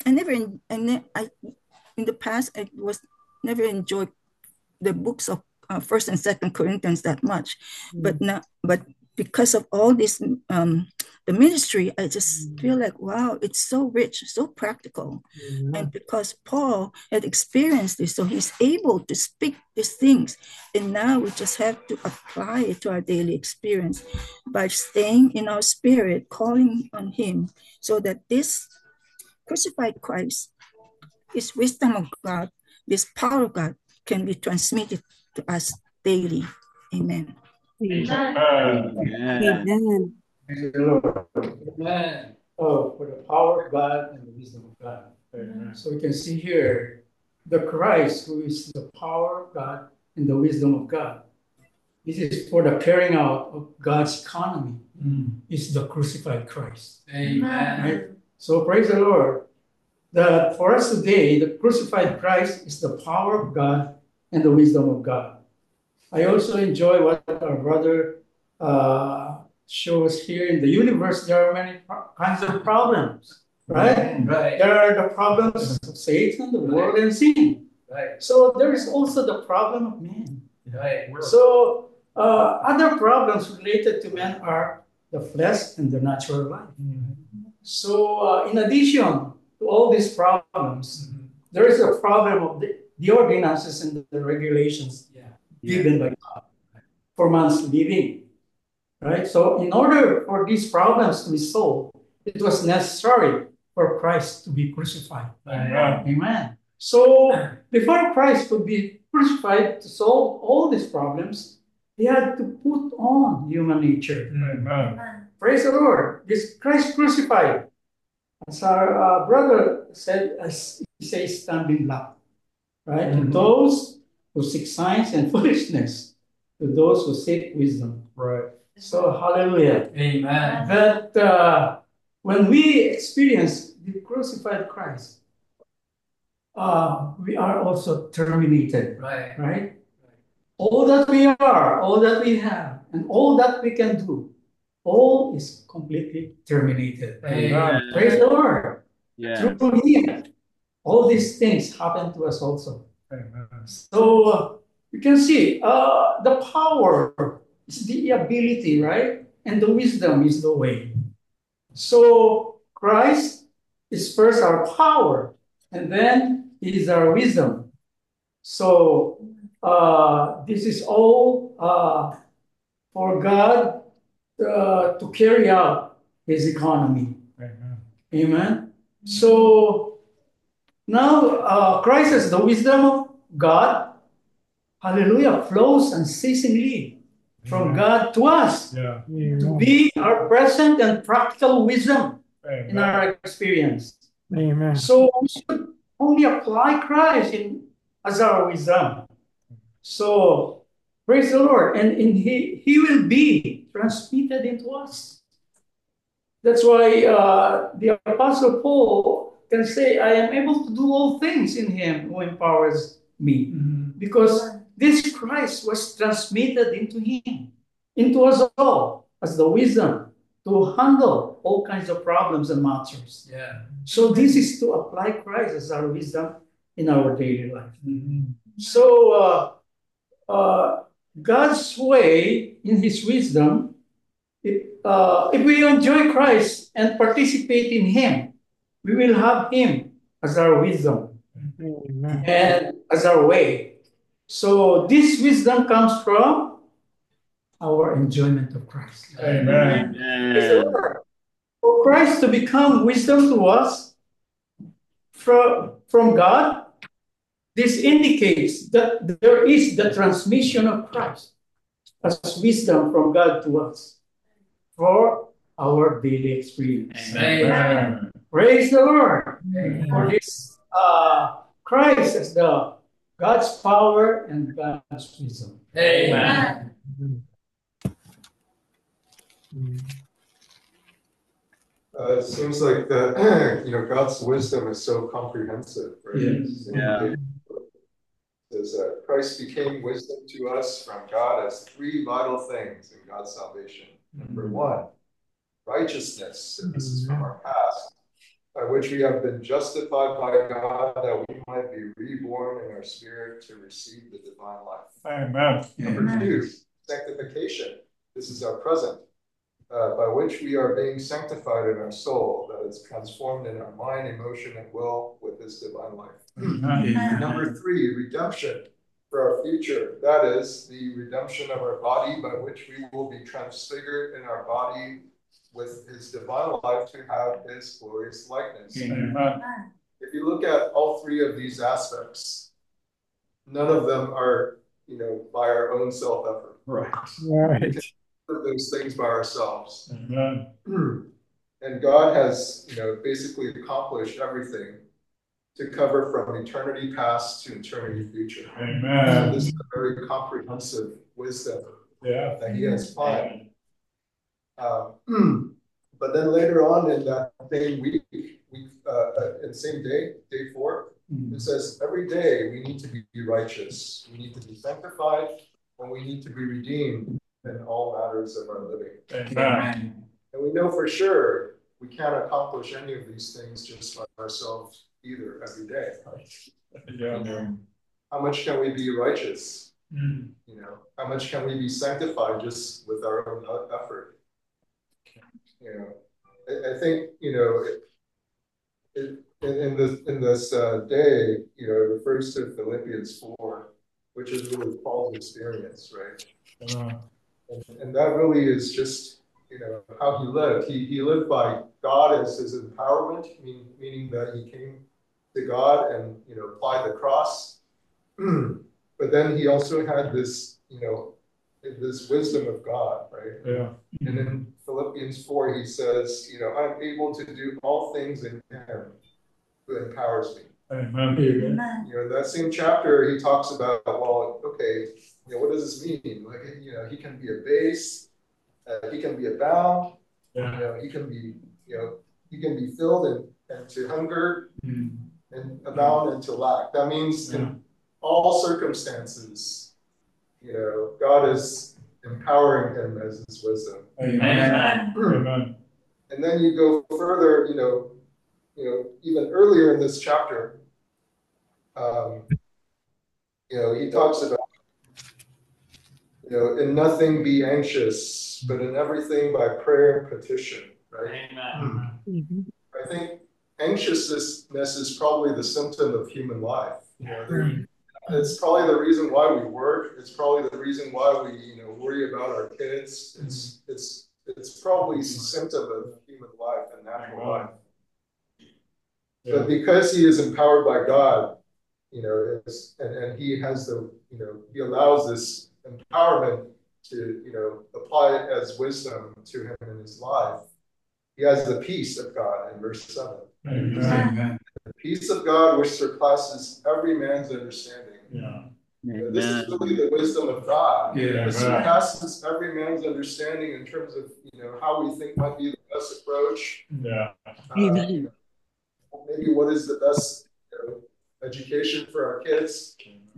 [SPEAKER 9] the past, I was never enjoyed the books of 1st and 2nd Corinthians that much, but because of all this, the ministry, I just feel like, wow, it's so rich, so practical. And because Paul had experienced this, so he's able to speak these things. And now we just have to apply it to our daily experience by staying in our spirit, calling on him, so that this crucified Christ, this wisdom of God, this power of God can be transmitted to us daily. Amen.
[SPEAKER 3] Amen.
[SPEAKER 4] Amen.
[SPEAKER 1] Praise the Lord. Amen. Oh, for the power of God and the wisdom of God. So we can see here the Christ, who is the power of God and the wisdom of God. This is for the carrying out of God's economy. Is the crucified Christ.
[SPEAKER 3] Amen.
[SPEAKER 1] Right? So praise the Lord. That for us today, the crucified Christ is the power of God and the wisdom of God. I also enjoy what our brother shows here. In the universe, there are many kinds of problems, right?
[SPEAKER 3] Right.
[SPEAKER 1] There are the problems of Satan, the world, and sin.
[SPEAKER 3] Right.
[SPEAKER 1] So there is also the problem of man.
[SPEAKER 3] Right.
[SPEAKER 1] So other problems related to man are the flesh and the natural life. So in addition to all these problems, there is a problem of the ordinances and the regulations given by God for man's living, right? So in order for these problems to be solved, it was necessary for Christ to be crucified. Amen. So before Christ could be crucified to solve all these problems, he had to put on human nature.
[SPEAKER 8] Amen.
[SPEAKER 1] Praise the Lord. This Christ crucified, as our brother said, as he says, stumbling block, right? To those who seek signs and foolishness, to those who seek wisdom.
[SPEAKER 8] Right.
[SPEAKER 1] So, hallelujah.
[SPEAKER 3] Amen.
[SPEAKER 1] That when we experience the crucified Christ, we are also terminated.
[SPEAKER 3] Right.
[SPEAKER 1] Right? All that we are, all that we have, and all that we can do, all is completely terminated.
[SPEAKER 3] Amen.
[SPEAKER 1] Praise the Lord.
[SPEAKER 4] Yes.
[SPEAKER 1] Through him, all these things happen to us also.
[SPEAKER 8] Amen.
[SPEAKER 1] So you can see the power is the ability, right? And the wisdom is the way. So Christ is first our power, and then he is our wisdom. So this is all for God to carry out his economy.
[SPEAKER 8] Amen.
[SPEAKER 1] Amen. So now Christ as the wisdom of God, hallelujah, flows unceasingly from God to us to be our present and practical wisdom in our experience.
[SPEAKER 8] Amen.
[SPEAKER 1] So we should only apply Christ as our wisdom. So praise the Lord, and he will be transmitted into us. That's why the Apostle Paul can say, I am able to do all things in him who empowers me. Because this Christ was transmitted into him, into us all, as the wisdom to handle all kinds of problems and matters.
[SPEAKER 2] Yeah.
[SPEAKER 1] So this is to apply Christ as our wisdom in our daily life. So God's way in his wisdom, if we enjoy Christ and participate in him, we will have him as our wisdom and as our way. So this wisdom comes from our enjoyment of Christ.
[SPEAKER 2] Amen.
[SPEAKER 1] For Christ to become wisdom to us from God, this indicates that there is the transmission of Christ as wisdom from God to us for our daily experience.
[SPEAKER 2] Amen.
[SPEAKER 1] Praise the Lord for this Christ as the God's power and God's wisdom.
[SPEAKER 2] Amen.
[SPEAKER 11] It seems like that God's wisdom is so comprehensive, right?
[SPEAKER 1] Yes.
[SPEAKER 11] Yeah. It says Christ became wisdom to us from God as three vital things in God's salvation. Number one, righteousness, and this is from our past, by which we have been justified by God, that we might be reborn in our spirit to receive the divine life.
[SPEAKER 2] Amen.
[SPEAKER 11] Number two, sanctification. This is our present, by which we are being sanctified in our soul, that is transformed in our mind, emotion, and will with his divine life. Number three, redemption for our future. That is the redemption of our body, by which we will be transfigured in our body with his divine life to have his glorious likeness.
[SPEAKER 2] Amen.
[SPEAKER 11] If you look at all three of these aspects, none of them are, by our own self-effort.
[SPEAKER 2] Right.
[SPEAKER 11] We can do those things by ourselves.
[SPEAKER 2] Amen.
[SPEAKER 11] And God has, basically accomplished everything to cover from eternity past to eternity future.
[SPEAKER 2] Amen.
[SPEAKER 11] So this is a very comprehensive wisdom that he has planned. But then later on in that same week, in same day 4, it says every day we need to be righteous, we need to be sanctified, and we need to be redeemed in all matters of our living.
[SPEAKER 2] Amen.
[SPEAKER 11] And we know for sure we can't accomplish any of these things just by ourselves either every day. How much can we be righteous? How much can we be sanctified just with our own effort? I think in this day, it refers to Philippians 4, which is really Paul's experience, right? And that really is just how he lived. He lived by God as his empowerment, meaning that he came to God and applied the cross. But then he also had this this wisdom of God, right?
[SPEAKER 2] Yeah.
[SPEAKER 11] And in Philippians 4, he says, I'm able to do all things in him who empowers me.
[SPEAKER 2] Amen.
[SPEAKER 11] In that same chapter, he talks about, well, okay, what does this mean? Like, he can be abased, he can be abound, he can be filled and to hunger, and abound and to lack. That means in all circumstances, God is empowering him as his wisdom.
[SPEAKER 2] Amen. Amen.
[SPEAKER 11] And then you go further, even earlier in this chapter, he talks about, in nothing be anxious, but in everything by prayer and petition, right?
[SPEAKER 2] Amen.
[SPEAKER 11] I think anxiousness is probably the symptom of human life. It's probably the reason why we work. It's probably the reason why we, worry about our kids. It's probably a symptom of human life and natural life. But because he is empowered by God, and he has he allows this empowerment to, apply it as wisdom to him in his life. He has the peace of God in verse 7.
[SPEAKER 2] Amen.
[SPEAKER 11] The peace of God which surpasses every man's understanding.
[SPEAKER 2] Yeah.
[SPEAKER 11] This is really the wisdom of God.
[SPEAKER 2] Yeah.
[SPEAKER 11] It surpasses every man's understanding in terms of how we think might be the best approach.
[SPEAKER 2] Yeah.
[SPEAKER 11] maybe what is the best education for our kids.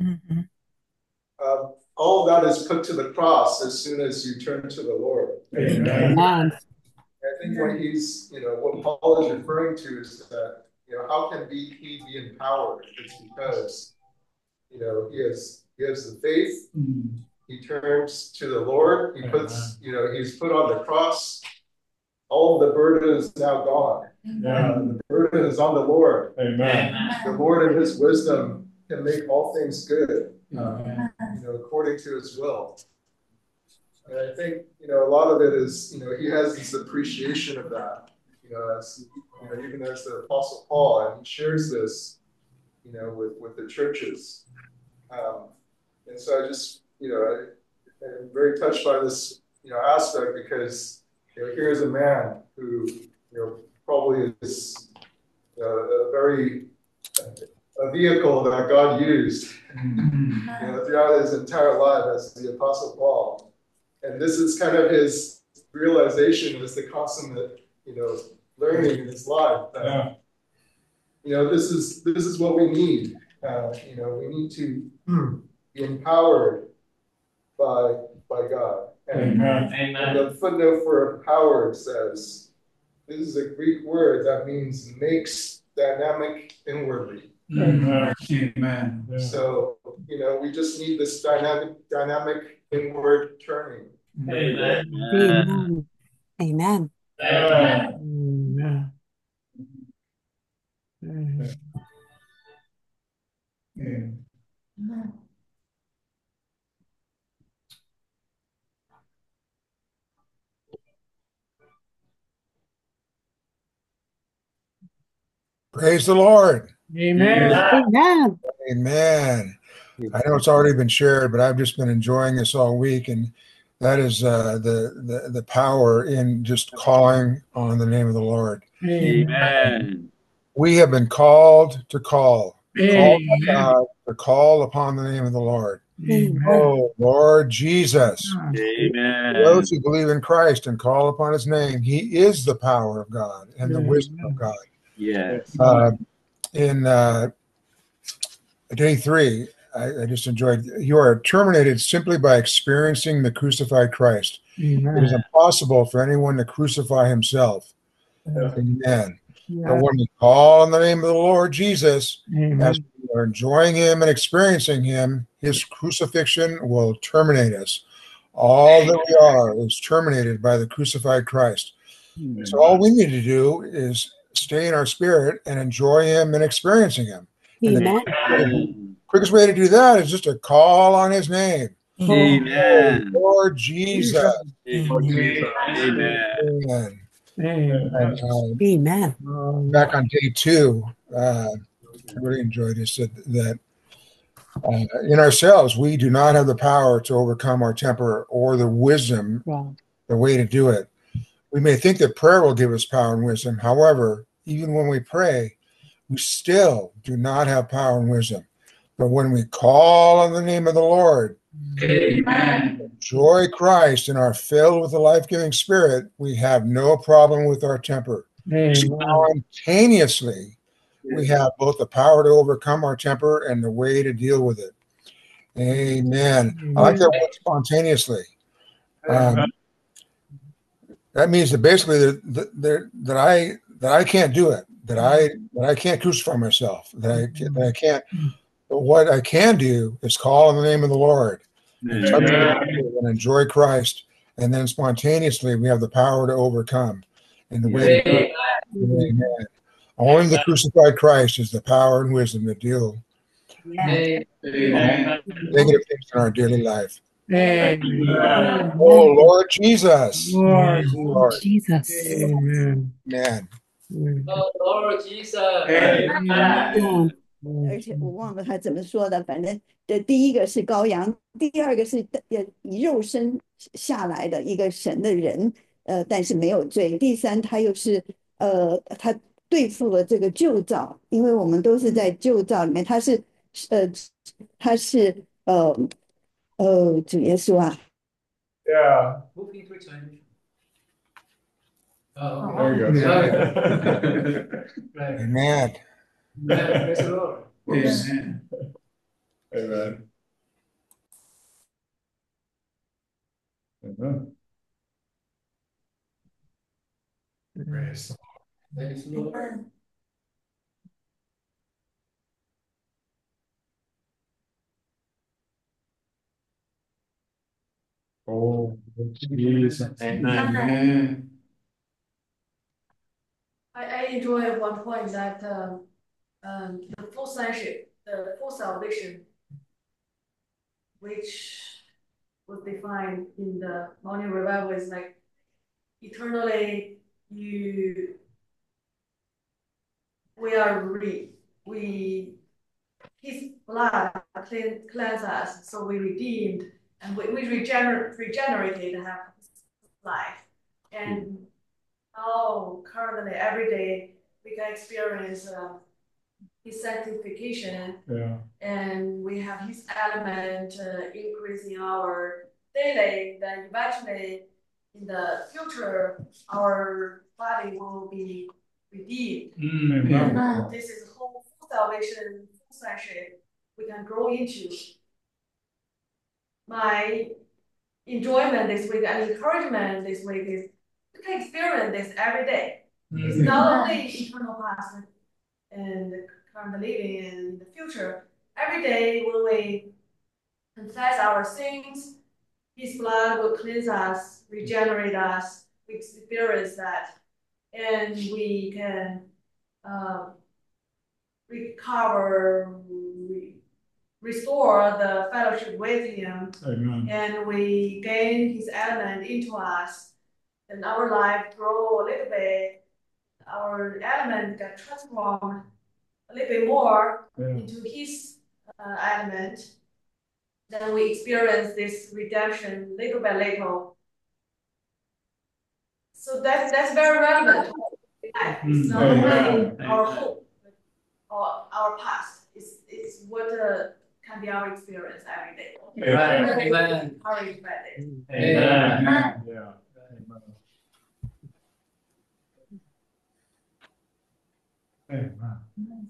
[SPEAKER 11] All of that is put to the cross as soon as you turn to the Lord.
[SPEAKER 2] Amen.
[SPEAKER 11] I think what what Paul is referring to is that, how can he be empowered? It's because, he has the faith. He turns to the Lord. He puts, he's put on the cross. All of the burden is now gone. The burden is on the Lord.
[SPEAKER 2] Amen.
[SPEAKER 11] The Lord in his wisdom can make all things good, according to his will. And I think, a lot of it is, he has this appreciation of that, as, even as the Apostle Paul, and he shares this, with the churches. And so I just, I'm very touched by this, aspect, because, here's a man who, probably is a vehicle that God used, throughout his entire life as the Apostle Paul. And this is kind of his realization, as the consummate, learning in his life. That, this is what we need. We need to be empowered by God. And, and the footnote for empowered says, this is a Greek word that means makes dynamic inwardly.
[SPEAKER 1] Amen.
[SPEAKER 11] So, we just need this dynamic inward turning.
[SPEAKER 2] Amen.
[SPEAKER 3] Amen.
[SPEAKER 6] Praise the Lord.
[SPEAKER 8] Amen.
[SPEAKER 3] Amen.
[SPEAKER 6] Amen. I know it's already been shared, but I've just been enjoying this all week, and that is the power in just calling on the name of the Lord.
[SPEAKER 4] Amen.
[SPEAKER 6] We have been called to call
[SPEAKER 8] Amen.
[SPEAKER 6] God, to call upon the name of the Lord.
[SPEAKER 3] Amen.
[SPEAKER 6] Oh, Lord Jesus.
[SPEAKER 4] Amen.
[SPEAKER 6] Those who believe in Christ and call upon his name, he is the power of God and the wisdom of God.
[SPEAKER 4] Yes.
[SPEAKER 6] In day 3, I just enjoyed, you are terminated simply by experiencing the crucified Christ. It is impossible for anyone to crucify himself. Amen. But when we call on the name of the Lord Jesus, as we are enjoying him and experiencing him, his crucifixion will terminate us. All that we are is terminated by the crucified Christ. So all we need to do is stay in our spirit and enjoy him and experiencing him. And the quickest way to do that is just to call on his name.
[SPEAKER 4] Amen.
[SPEAKER 6] Oh, Lord Jesus.
[SPEAKER 4] Amen.
[SPEAKER 3] Amen.
[SPEAKER 6] Back on day 2, I really enjoyed this, that in ourselves, we do not have the power to overcome our temper or the wisdom, the way to do it. We may think that prayer will give us power and wisdom. However, even when we pray, we still do not have power and wisdom. But when we call on the name of the Lord, enjoy Christ, and are filled with the life-giving Spirit, we have no problem with our temper. Spontaneously, we have both the power to overcome our temper and the way to deal with it. Amen. I like that word, spontaneously. That means that basically that I can't do it, that I can't crucify myself, that I can't. But what I can do is call on the name of the Lord and enjoy Christ, and then spontaneously we have the power to overcome. In the way, amen. Only the crucified Christ is the power and wisdom to deal with negative things in our daily life.
[SPEAKER 8] Amen.
[SPEAKER 6] Oh, Lord Jesus.
[SPEAKER 8] Lord
[SPEAKER 3] Jesus.
[SPEAKER 8] Amen.
[SPEAKER 6] Man.
[SPEAKER 2] Lord Jesus.
[SPEAKER 3] Amen.
[SPEAKER 12] 而且我忘了他怎么说的，反正第一个是羔羊，第二个是以肉身下来的一个神的人，但是没有罪。第三，他又是他对付了这个旧造，因为我们都是在旧造里面，他是主耶稣啊。
[SPEAKER 1] Yeah. Oh,
[SPEAKER 11] There you go.
[SPEAKER 1] Right.
[SPEAKER 6] Amen.
[SPEAKER 1] Praise the Lord. Amen.
[SPEAKER 11] Amen. Amen. Praise the
[SPEAKER 1] Praise the Lord.
[SPEAKER 11] Lord. Oh, Jesus.
[SPEAKER 1] Amen.
[SPEAKER 5] I enjoy one point that the full sonship, the full salvation, which was defined in the Morning Revival, is like eternally his blood cleanse us, so we redeemed and we regenerated and have life. And now currently every day we can experience his sanctification, and we have his element increasing our daily. Then eventually, in the future, our body will be redeemed.
[SPEAKER 1] Amen.
[SPEAKER 5] This is whole full salvation, full sonship we can grow into. My enjoyment this week and encouragement this week is you can experience this every day. It's not only eternal past and current living and in the future. Every day when we confess our sins, his blood will cleanse us, regenerate us. We experience that. And we can recover, restore the fellowship with him.
[SPEAKER 11] Amen.
[SPEAKER 5] And we gain his element into us. And our life grow a little bit. Our element get transformed a little bit more into his element. Then we experience this redemption little by little. So that's very relevant. It's not only our hope or our past. It's what can be our experience every day.
[SPEAKER 1] Amen.
[SPEAKER 5] Encouraged by this.
[SPEAKER 1] Amen.
[SPEAKER 11] Yeah. Amen. Amen.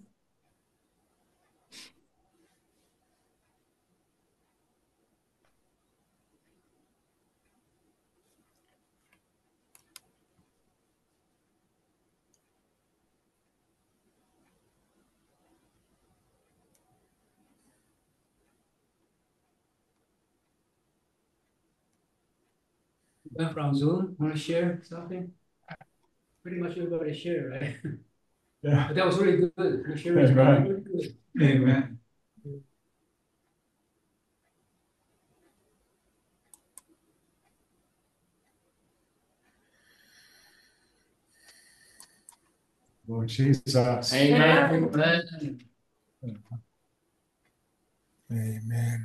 [SPEAKER 1] From Zoom, want to share something? Pretty much everybody share, right?
[SPEAKER 11] Yeah.
[SPEAKER 1] But that was really good. You shared it really good. Amen.
[SPEAKER 11] Lord Jesus.
[SPEAKER 1] Amen.
[SPEAKER 6] Amen.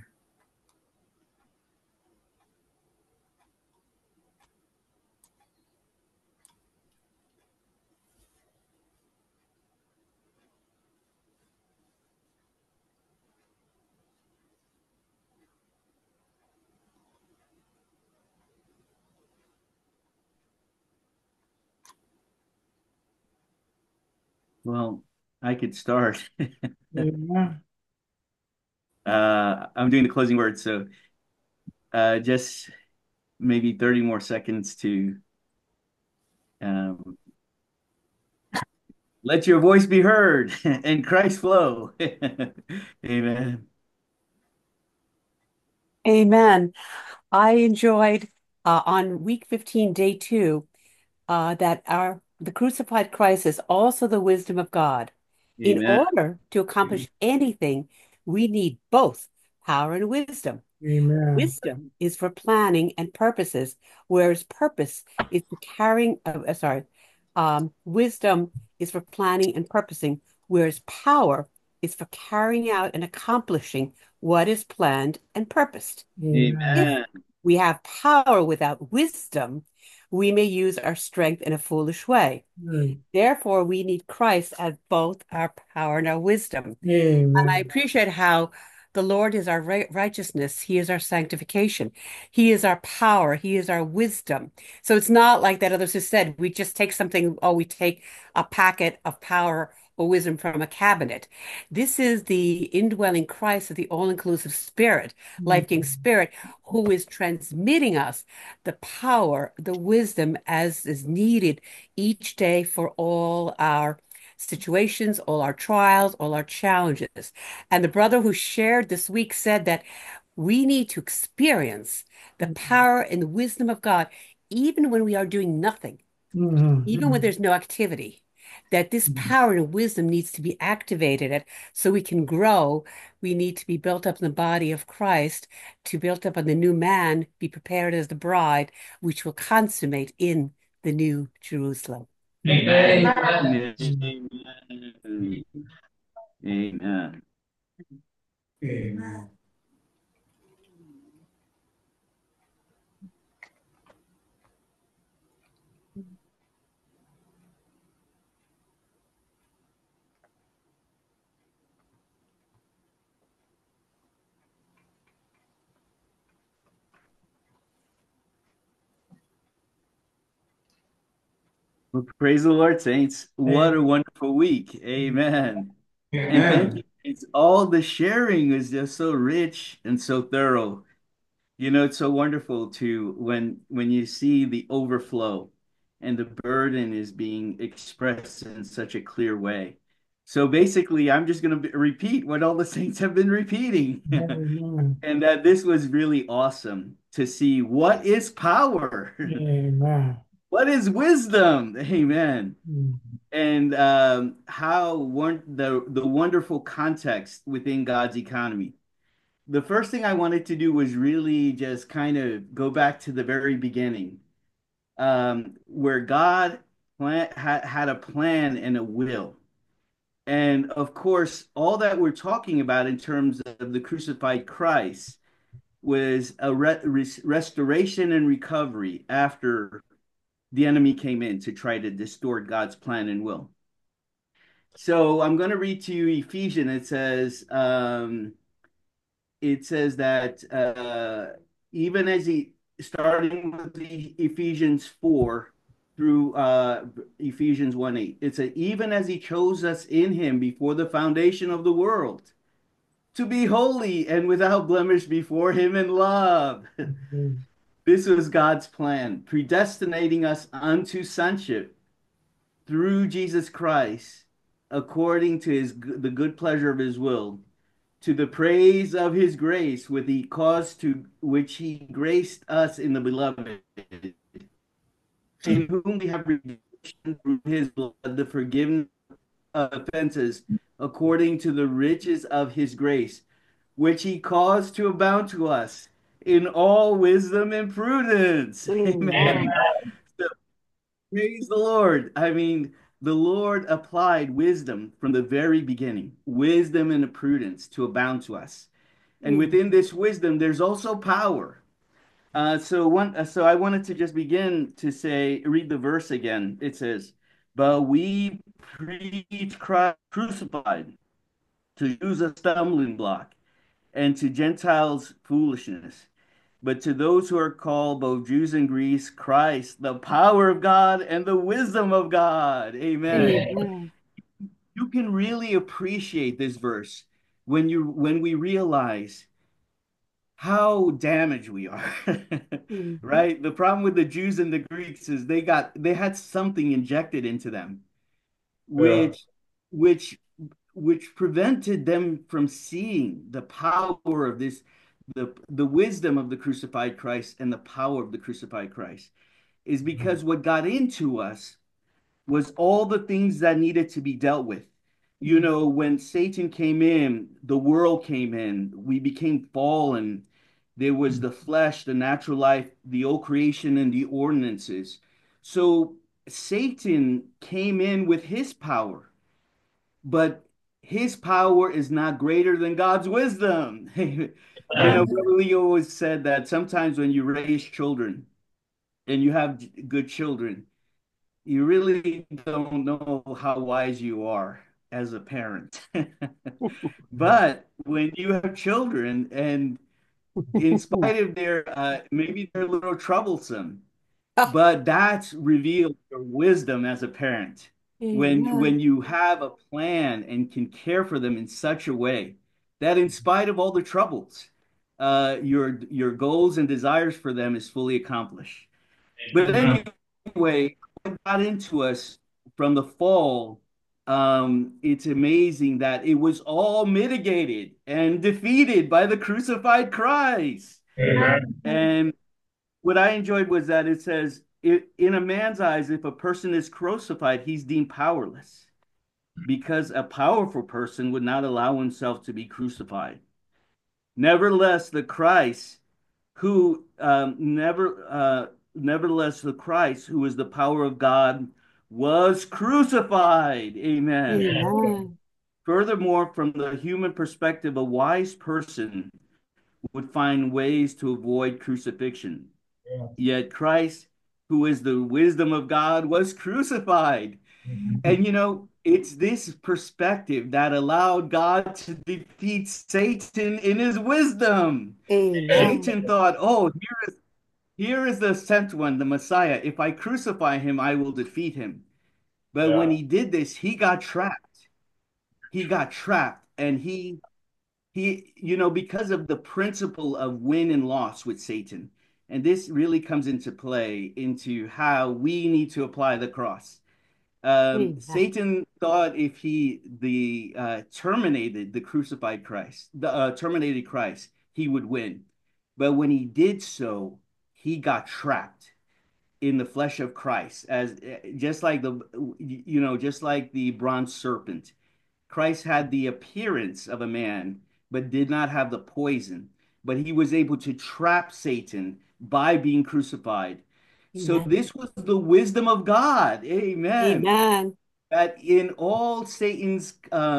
[SPEAKER 4] Well, I could start.
[SPEAKER 8] Amen.
[SPEAKER 4] I'm doing the closing words, so just maybe 30 more seconds to let your voice be heard and Christ flow. Amen.
[SPEAKER 13] Amen. I enjoyed on week 15, day 2, that the crucified Christ is also the wisdom of God. In
[SPEAKER 4] Amen.
[SPEAKER 13] order to accomplish anything, we need both power and wisdom.
[SPEAKER 8] Amen.
[SPEAKER 13] Wisdom is for planning and purposes, whereas purpose is for wisdom is for planning and purposing, whereas power is for carrying out and accomplishing what is planned and purposed. If
[SPEAKER 4] Amen.
[SPEAKER 13] we have power without wisdom, we may use our strength in a foolish way. Therefore, we need Christ as both our power and our wisdom.
[SPEAKER 8] Amen.
[SPEAKER 13] And I appreciate how The Lord is our righteousness. He is our sanctification. He is our power. He is our wisdom. So it's not like that others have said, we just take something, we take a packet of power or wisdom from a cabinet. This is the indwelling Christ of the all-inclusive spirit, life-giving spirit, who is transmitting us the power, the wisdom as is needed each day for all our situations, all our trials, all our challenges. And the brother who shared this week said that we need to experience the power and the wisdom of God, even when we are doing nothing, even when there's no activity, that this power and wisdom needs to be activated. And so we can grow. We need to be built up in the body of Christ, to build up on the new man, be prepared as the bride, which will consummate in the new Jerusalem.
[SPEAKER 4] Amen. Amen. Amen.
[SPEAKER 1] Amen.
[SPEAKER 4] Well, praise the Lord, saints. What a wonderful week. Amen. And thank you. It's all the sharing is just so rich and so thorough. You know, it's so wonderful to when you see the overflow and the burden is being expressed in such a clear way. So basically, I'm just going to repeat what all the saints have been repeating. And that this was really awesome to see what is power.
[SPEAKER 8] Amen.
[SPEAKER 4] What is wisdom? Amen. And how the wonderful context within God's economy. The first thing I wanted to do was really just kind of go back to the very beginning, where God had a plan and a will. And of course, all that we're talking about in terms of the crucified Christ was a restoration and recovery after the enemy came in to try to distort God's plan and will. So I'm going to read to you Ephesians. It says that even as starting with the Ephesians 4 through Ephesians 1:8, it says, even as he chose us in him before the foundation of the world, to be holy and without blemish before him in love. This was God's plan, predestinating us unto sonship through Jesus Christ, according to the good pleasure of his will, to the praise of his grace, with the cause to which he graced us in the beloved, in whom we have redemption through his blood, the forgiveness of offenses, according to the riches of his grace, which he caused to abound to us in all wisdom and prudence. Amen. So, praise the Lord. I mean, the Lord applied wisdom from the very beginning, wisdom and prudence to abound to us. And within this wisdom, there's also power. So I wanted to just begin to read the verse again. It says, but we preach Christ crucified, to Jews a stumbling block, and to Gentiles foolishness. But to those who are called, both Jews and Greeks, Christ, the power of God and the wisdom of God. Amen.
[SPEAKER 13] Amen.
[SPEAKER 4] You can really appreciate this verse when we realize how damaged we are. Right? The problem with the Jews and the Greeks is they had something injected into them, which prevented them from seeing the power of this, the wisdom of the crucified Christ and the power of the crucified Christ, is because what got into us was all the things that needed to be dealt with. You know, when Satan came in, the world came in, we became fallen. There was the flesh, the natural life, the old creation, and the ordinances. So Satan came in with his power, but his power is not greater than God's wisdom. You know, Brother Lee always said that sometimes when you raise children and you have good children, you really don't know how wise you are as a parent. But when you have children, and in spite of their maybe they're a little troublesome, but that's revealed your wisdom as a parent. When you have a plan and can care for them in such a way that in spite of all the troubles, your goals and desires for them is fully accomplished. But anyway, what got into us from the fall, it's amazing that it was all mitigated and defeated by the crucified Christ.
[SPEAKER 2] Amen.
[SPEAKER 4] And what I enjoyed was that it says, in a man's eyes, if a person is crucified, he's deemed powerless because a powerful person would not allow himself to be crucified. Nevertheless, the Christ who nevertheless the Christ who is the power of God was crucified. Amen.
[SPEAKER 13] Amen.
[SPEAKER 4] Furthermore, from the human perspective, a wise person would find ways to avoid crucifixion. Yet Christ, who is the wisdom of God, was crucified. And it's this perspective that allowed God to defeat Satan in his wisdom.
[SPEAKER 13] Amen.
[SPEAKER 4] Satan thought, oh, here is the sent one, the Messiah. If I crucify him, I will defeat him. But when he did this, he got trapped. He got trapped, and he because of the principle of win and loss with Satan. And this really comes into play into how we need to apply the cross. Satan thought if he terminated the crucified Christ, terminated Christ, he would win. But when he did so, he got trapped in the flesh of Christ, as just like the bronze serpent. Christ had the appearance of a man, but did not have the poison. But he was able to trap Satan by being crucified. So this was the wisdom of God. Amen.
[SPEAKER 13] Amen.
[SPEAKER 4] That in all of Satan's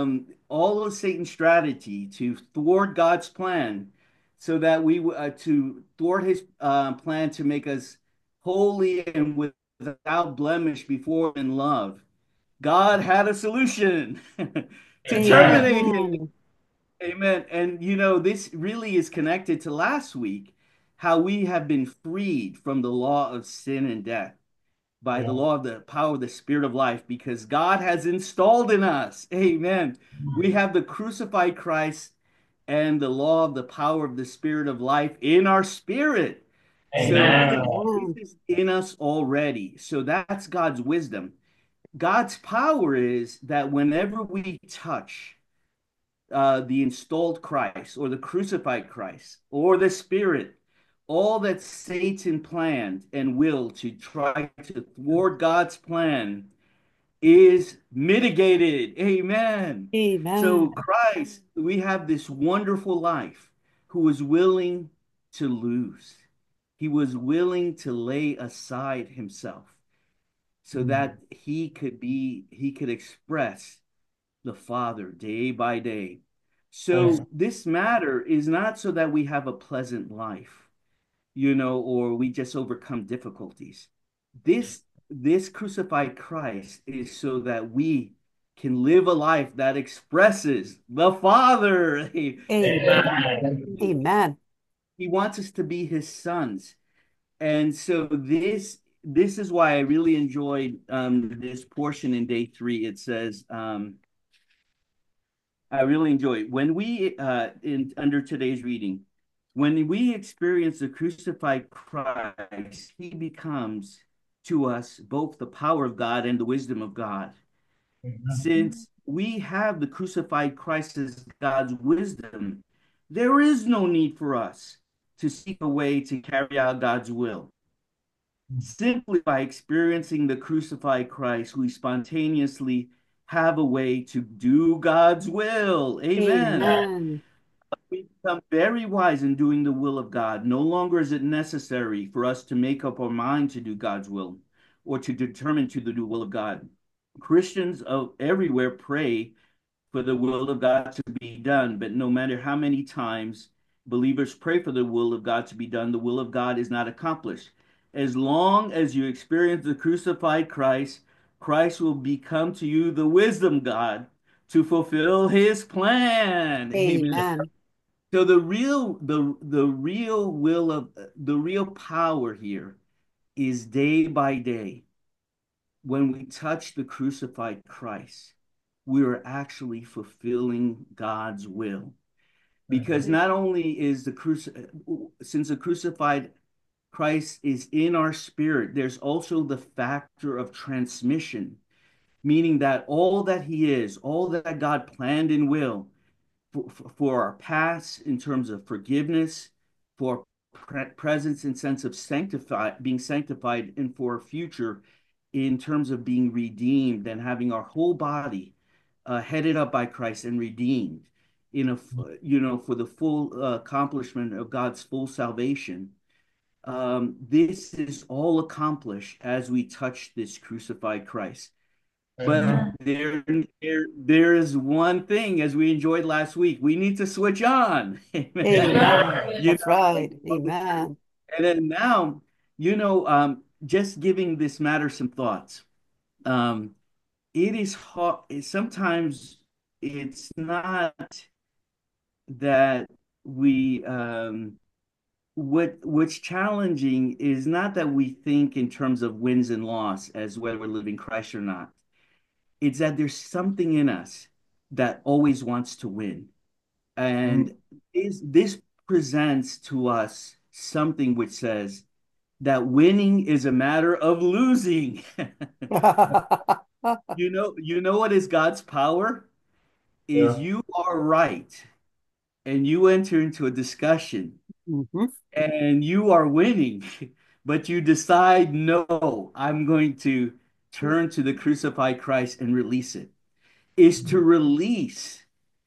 [SPEAKER 4] strategy to thwart God's plan, so that we to thwart his plan to make us holy and without blemish before him in love, God had a solution to terminate him. Amen. And this really is connected to last week, how we have been freed from the law of sin and death by the law of the power of the Spirit of life, because God has installed in us. Amen. We have the crucified Christ and the law of the power of the Spirit of life in our spirit.
[SPEAKER 2] Amen.
[SPEAKER 4] So this is in us already. So that's God's wisdom. God's power is that whenever we touch the installed Christ or the crucified Christ or the Spirit, all that Satan planned and will to try to thwart God's plan is mitigated. Amen.
[SPEAKER 13] Amen.
[SPEAKER 4] So Christ, we have this wonderful life, who was willing to lose. He was willing to lay aside himself so that he could express the Father day by day. So this matter is not so that we have a pleasant life, or we just overcome difficulties. This crucified Christ is so that we can live a life that expresses the Father.
[SPEAKER 13] Amen. Amen.
[SPEAKER 4] He wants us to be his sons. And so this is why I really enjoyed this portion in day 3. It says, I really enjoy it. When we, under today's reading, when we experience the crucified Christ, he becomes to us both the power of God and the wisdom of God. Since we have the crucified Christ as God's wisdom, there is no need for us to seek a way to carry out God's will. Simply by experiencing the crucified Christ, we spontaneously have a way to do God's will. Amen.
[SPEAKER 13] Amen.
[SPEAKER 4] We become very wise in doing the will of God. No longer is it necessary for us to make up our mind to do God's will or to determine to do the will of God. Christians everywhere pray for the will of God to be done, but no matter how many times believers pray for the will of God to be done, the will of God is not accomplished. As long as you experience the crucified Christ, Christ will become to you the wisdom God to fulfill his plan.
[SPEAKER 13] Amen.
[SPEAKER 4] So the real will of the real power here is day by day. When we touch the crucified Christ, we are actually fulfilling God's will. Because not only is since the crucified Christ is in our spirit, there's also the factor of transmission, meaning that all that he is, all that God planned and will for our past in terms of forgiveness, for presence and sense of being sanctified, and for our future in terms of being redeemed and having our whole body headed up by Christ and redeemed for the full accomplishment of God's full salvation. This is all accomplished as we touch this crucified Christ. But there is one thing, as we enjoyed last week, we need to switch on.
[SPEAKER 13] Amen. That's right. Amen.
[SPEAKER 4] And then now, just giving this matter some thoughts. It is hard. Sometimes it's not that what's challenging is not that we think in terms of wins and loss as whether we're living Christ or not. It's that there's something in us that always wants to win. And this presents to us something which says that winning is a matter of losing. You know what is God's power? Is you are right. And you enter into a discussion and you are winning, but you decide, no, I'm going to turn to the crucified Christ and release it. Is to release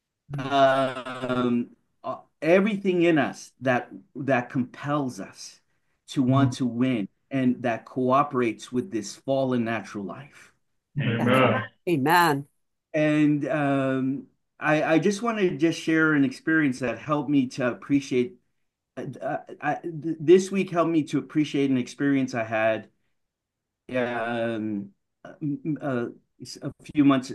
[SPEAKER 4] everything in us that compels us to want to win and that cooperates with this fallen natural life.
[SPEAKER 10] Amen.
[SPEAKER 13] Amen.
[SPEAKER 4] And I just want to just share an experience that helped me to appreciate. This week helped me to appreciate an experience I had a few months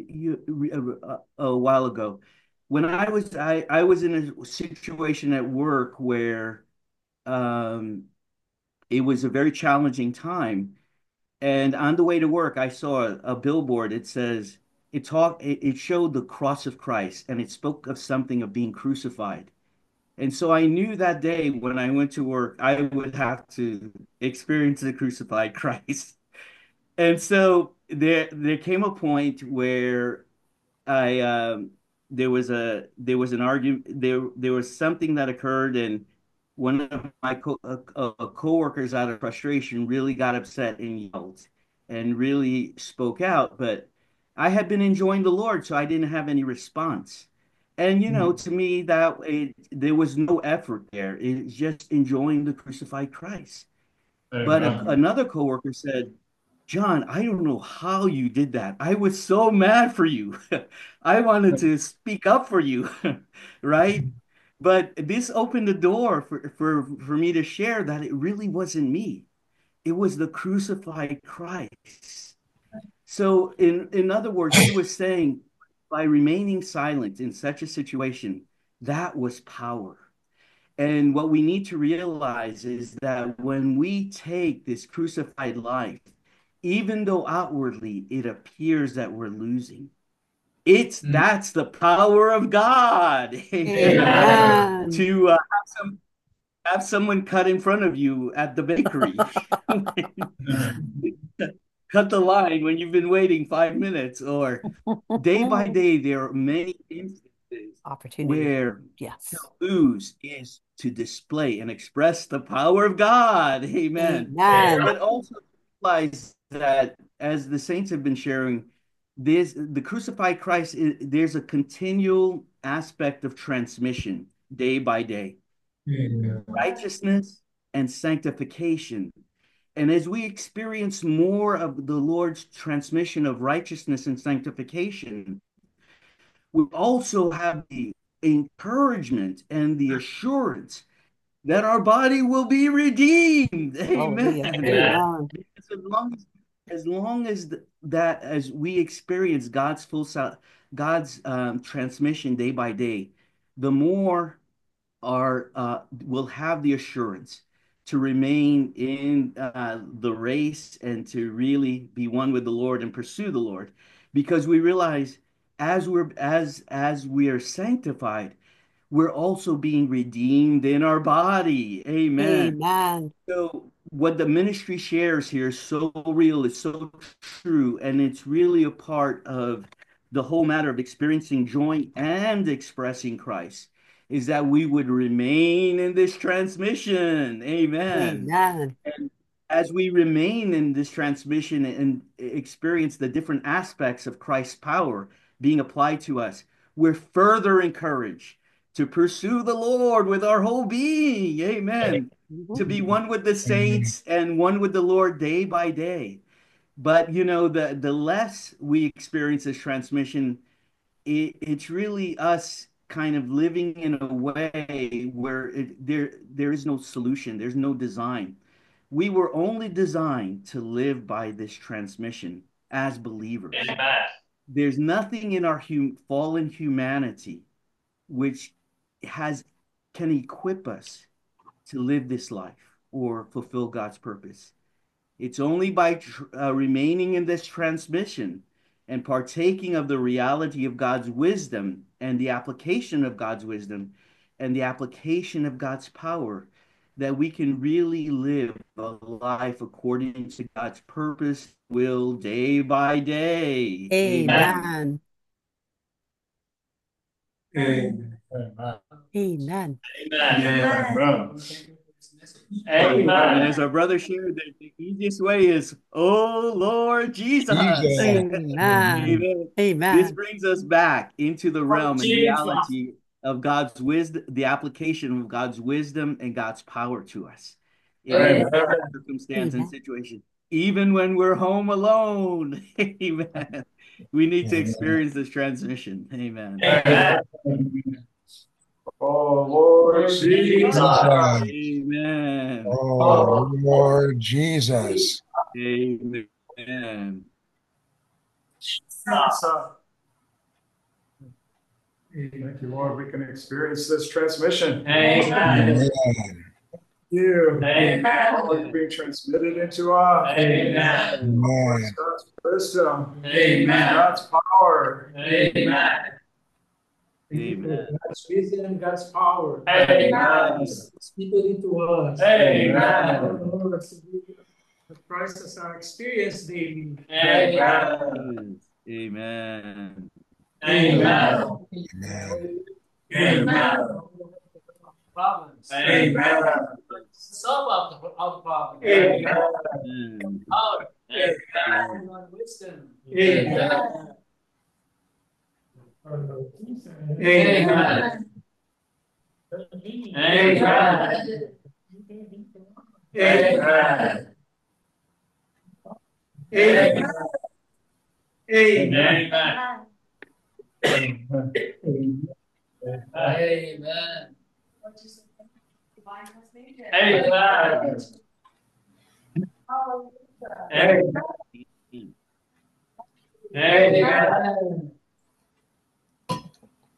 [SPEAKER 4] a while ago, when I was in a situation at work where it was a very challenging time, and on the way to work I saw a billboard. It says it showed the cross of Christ, and it spoke of something of being crucified. And so I knew that day when I went to work, I would have to experience the crucified Christ. And so there came a point where there was an argument, there was something that occurred, and one of my coworkers, out of frustration, really got upset and yelled and really spoke out. But I had been enjoying the Lord, so I didn't have any response. And to me, there was no effort there. It's just enjoying the crucified Christ. But another coworker said, "John, I don't know how you did that. I was so mad for you. I wanted to speak up for you," right? But this opened the door for me to share that it really wasn't me. It was the crucified Christ. So in other words, he was saying, by remaining silent in such a situation, that was power. And what we need to realize is that when we take this crucified life, even though outwardly it appears that we're losing, that's the power of God.
[SPEAKER 13] Amen.
[SPEAKER 4] To have someone cut in front of you at the bakery. Cut the line when you've been waiting 5 minutes, or day by day, there are many instances where to lose is to display and express the power of God. Amen. But also realize that, as the saints have been sharing, the crucified Christ, there's a continual aspect of transmission day by day. Righteousness and sanctification. And as we experience more of the Lord's transmission of righteousness and sanctification, we also have the encouragement and the assurance that our body will be redeemed. Amen.
[SPEAKER 13] Amen.
[SPEAKER 4] Because as long as as long as that as we experience God's God's transmission day by day, the more our will have the assurance to remain in the race and to really be one with the Lord and pursue the Lord, because we realize as we are sanctified, we're also being redeemed in our body. Amen.
[SPEAKER 13] Amen.
[SPEAKER 4] So what the ministry shares here is so real, it's so true, and it's really a part of the whole matter of experiencing joy and expressing Christ, is that we would remain in this transmission. Amen.
[SPEAKER 13] Amen.
[SPEAKER 4] And as we remain in this transmission and experience the different aspects of Christ's power being applied to us, we're further encouraged to pursue the Lord with our whole being. Amen. To be one with the saints and one with the Lord day by day. But you know, the less we experience this transmission, it's really us kind of living in a way where there is no solution, there's no design. We were only designed to live by this transmission as believers.
[SPEAKER 3] Amen.
[SPEAKER 4] There's nothing in our fallen humanity which can equip us to live this life or fulfill God's purpose. It's only by remaining in this transmission and partaking of the reality of God's wisdom and the application of God's wisdom and the application of God's power that we can really live a life according to God's purpose, will, day by day.
[SPEAKER 13] Amen.
[SPEAKER 2] Amen.
[SPEAKER 13] Amen.
[SPEAKER 3] Amen.
[SPEAKER 4] And
[SPEAKER 3] Amen.
[SPEAKER 4] as our brother shared, the easiest way is, oh Lord Jesus.
[SPEAKER 6] Jesus.
[SPEAKER 13] Amen.
[SPEAKER 4] Amen.
[SPEAKER 13] Amen.
[SPEAKER 4] This brings us back into the realm and
[SPEAKER 3] Jesus.
[SPEAKER 4] reality of God's wisdom, the application of God's wisdom and God's power to us in
[SPEAKER 3] Amen.
[SPEAKER 4] every circumstance and
[SPEAKER 13] Amen.
[SPEAKER 4] situation, even when we're home alone. Amen. We need to
[SPEAKER 6] Amen.
[SPEAKER 4] experience this transmission. Amen.
[SPEAKER 3] Amen.
[SPEAKER 2] Oh Lord Jesus.
[SPEAKER 6] Jesus.
[SPEAKER 4] Amen.
[SPEAKER 6] Oh Lord Jesus.
[SPEAKER 4] Amen.
[SPEAKER 2] Thank you, Lord. We can experience this transmission.
[SPEAKER 3] Amen.
[SPEAKER 6] Amen.
[SPEAKER 2] You.
[SPEAKER 3] Amen.
[SPEAKER 2] Lord, being transmitted into us.
[SPEAKER 3] Amen.
[SPEAKER 6] Amen.
[SPEAKER 2] God's wisdom.
[SPEAKER 3] Amen.
[SPEAKER 2] God's power.
[SPEAKER 3] Amen.
[SPEAKER 4] Amen.
[SPEAKER 1] God's wisdom and God's power.
[SPEAKER 3] Amen.
[SPEAKER 1] Speak it into us.
[SPEAKER 3] Amen.
[SPEAKER 1] Lord, the Christ as our experience daily.
[SPEAKER 3] Amen.
[SPEAKER 4] Amen.
[SPEAKER 3] Amen. Amen.
[SPEAKER 1] Problems.
[SPEAKER 3] Amen.
[SPEAKER 1] Solve our problems.
[SPEAKER 3] Amen.
[SPEAKER 1] Power.
[SPEAKER 3] Amen.
[SPEAKER 1] Wisdom.
[SPEAKER 3] Amen.
[SPEAKER 1] Amen.
[SPEAKER 3] Amen. Amen. Amen. Amen. Amen. Amen. Amen. Amen.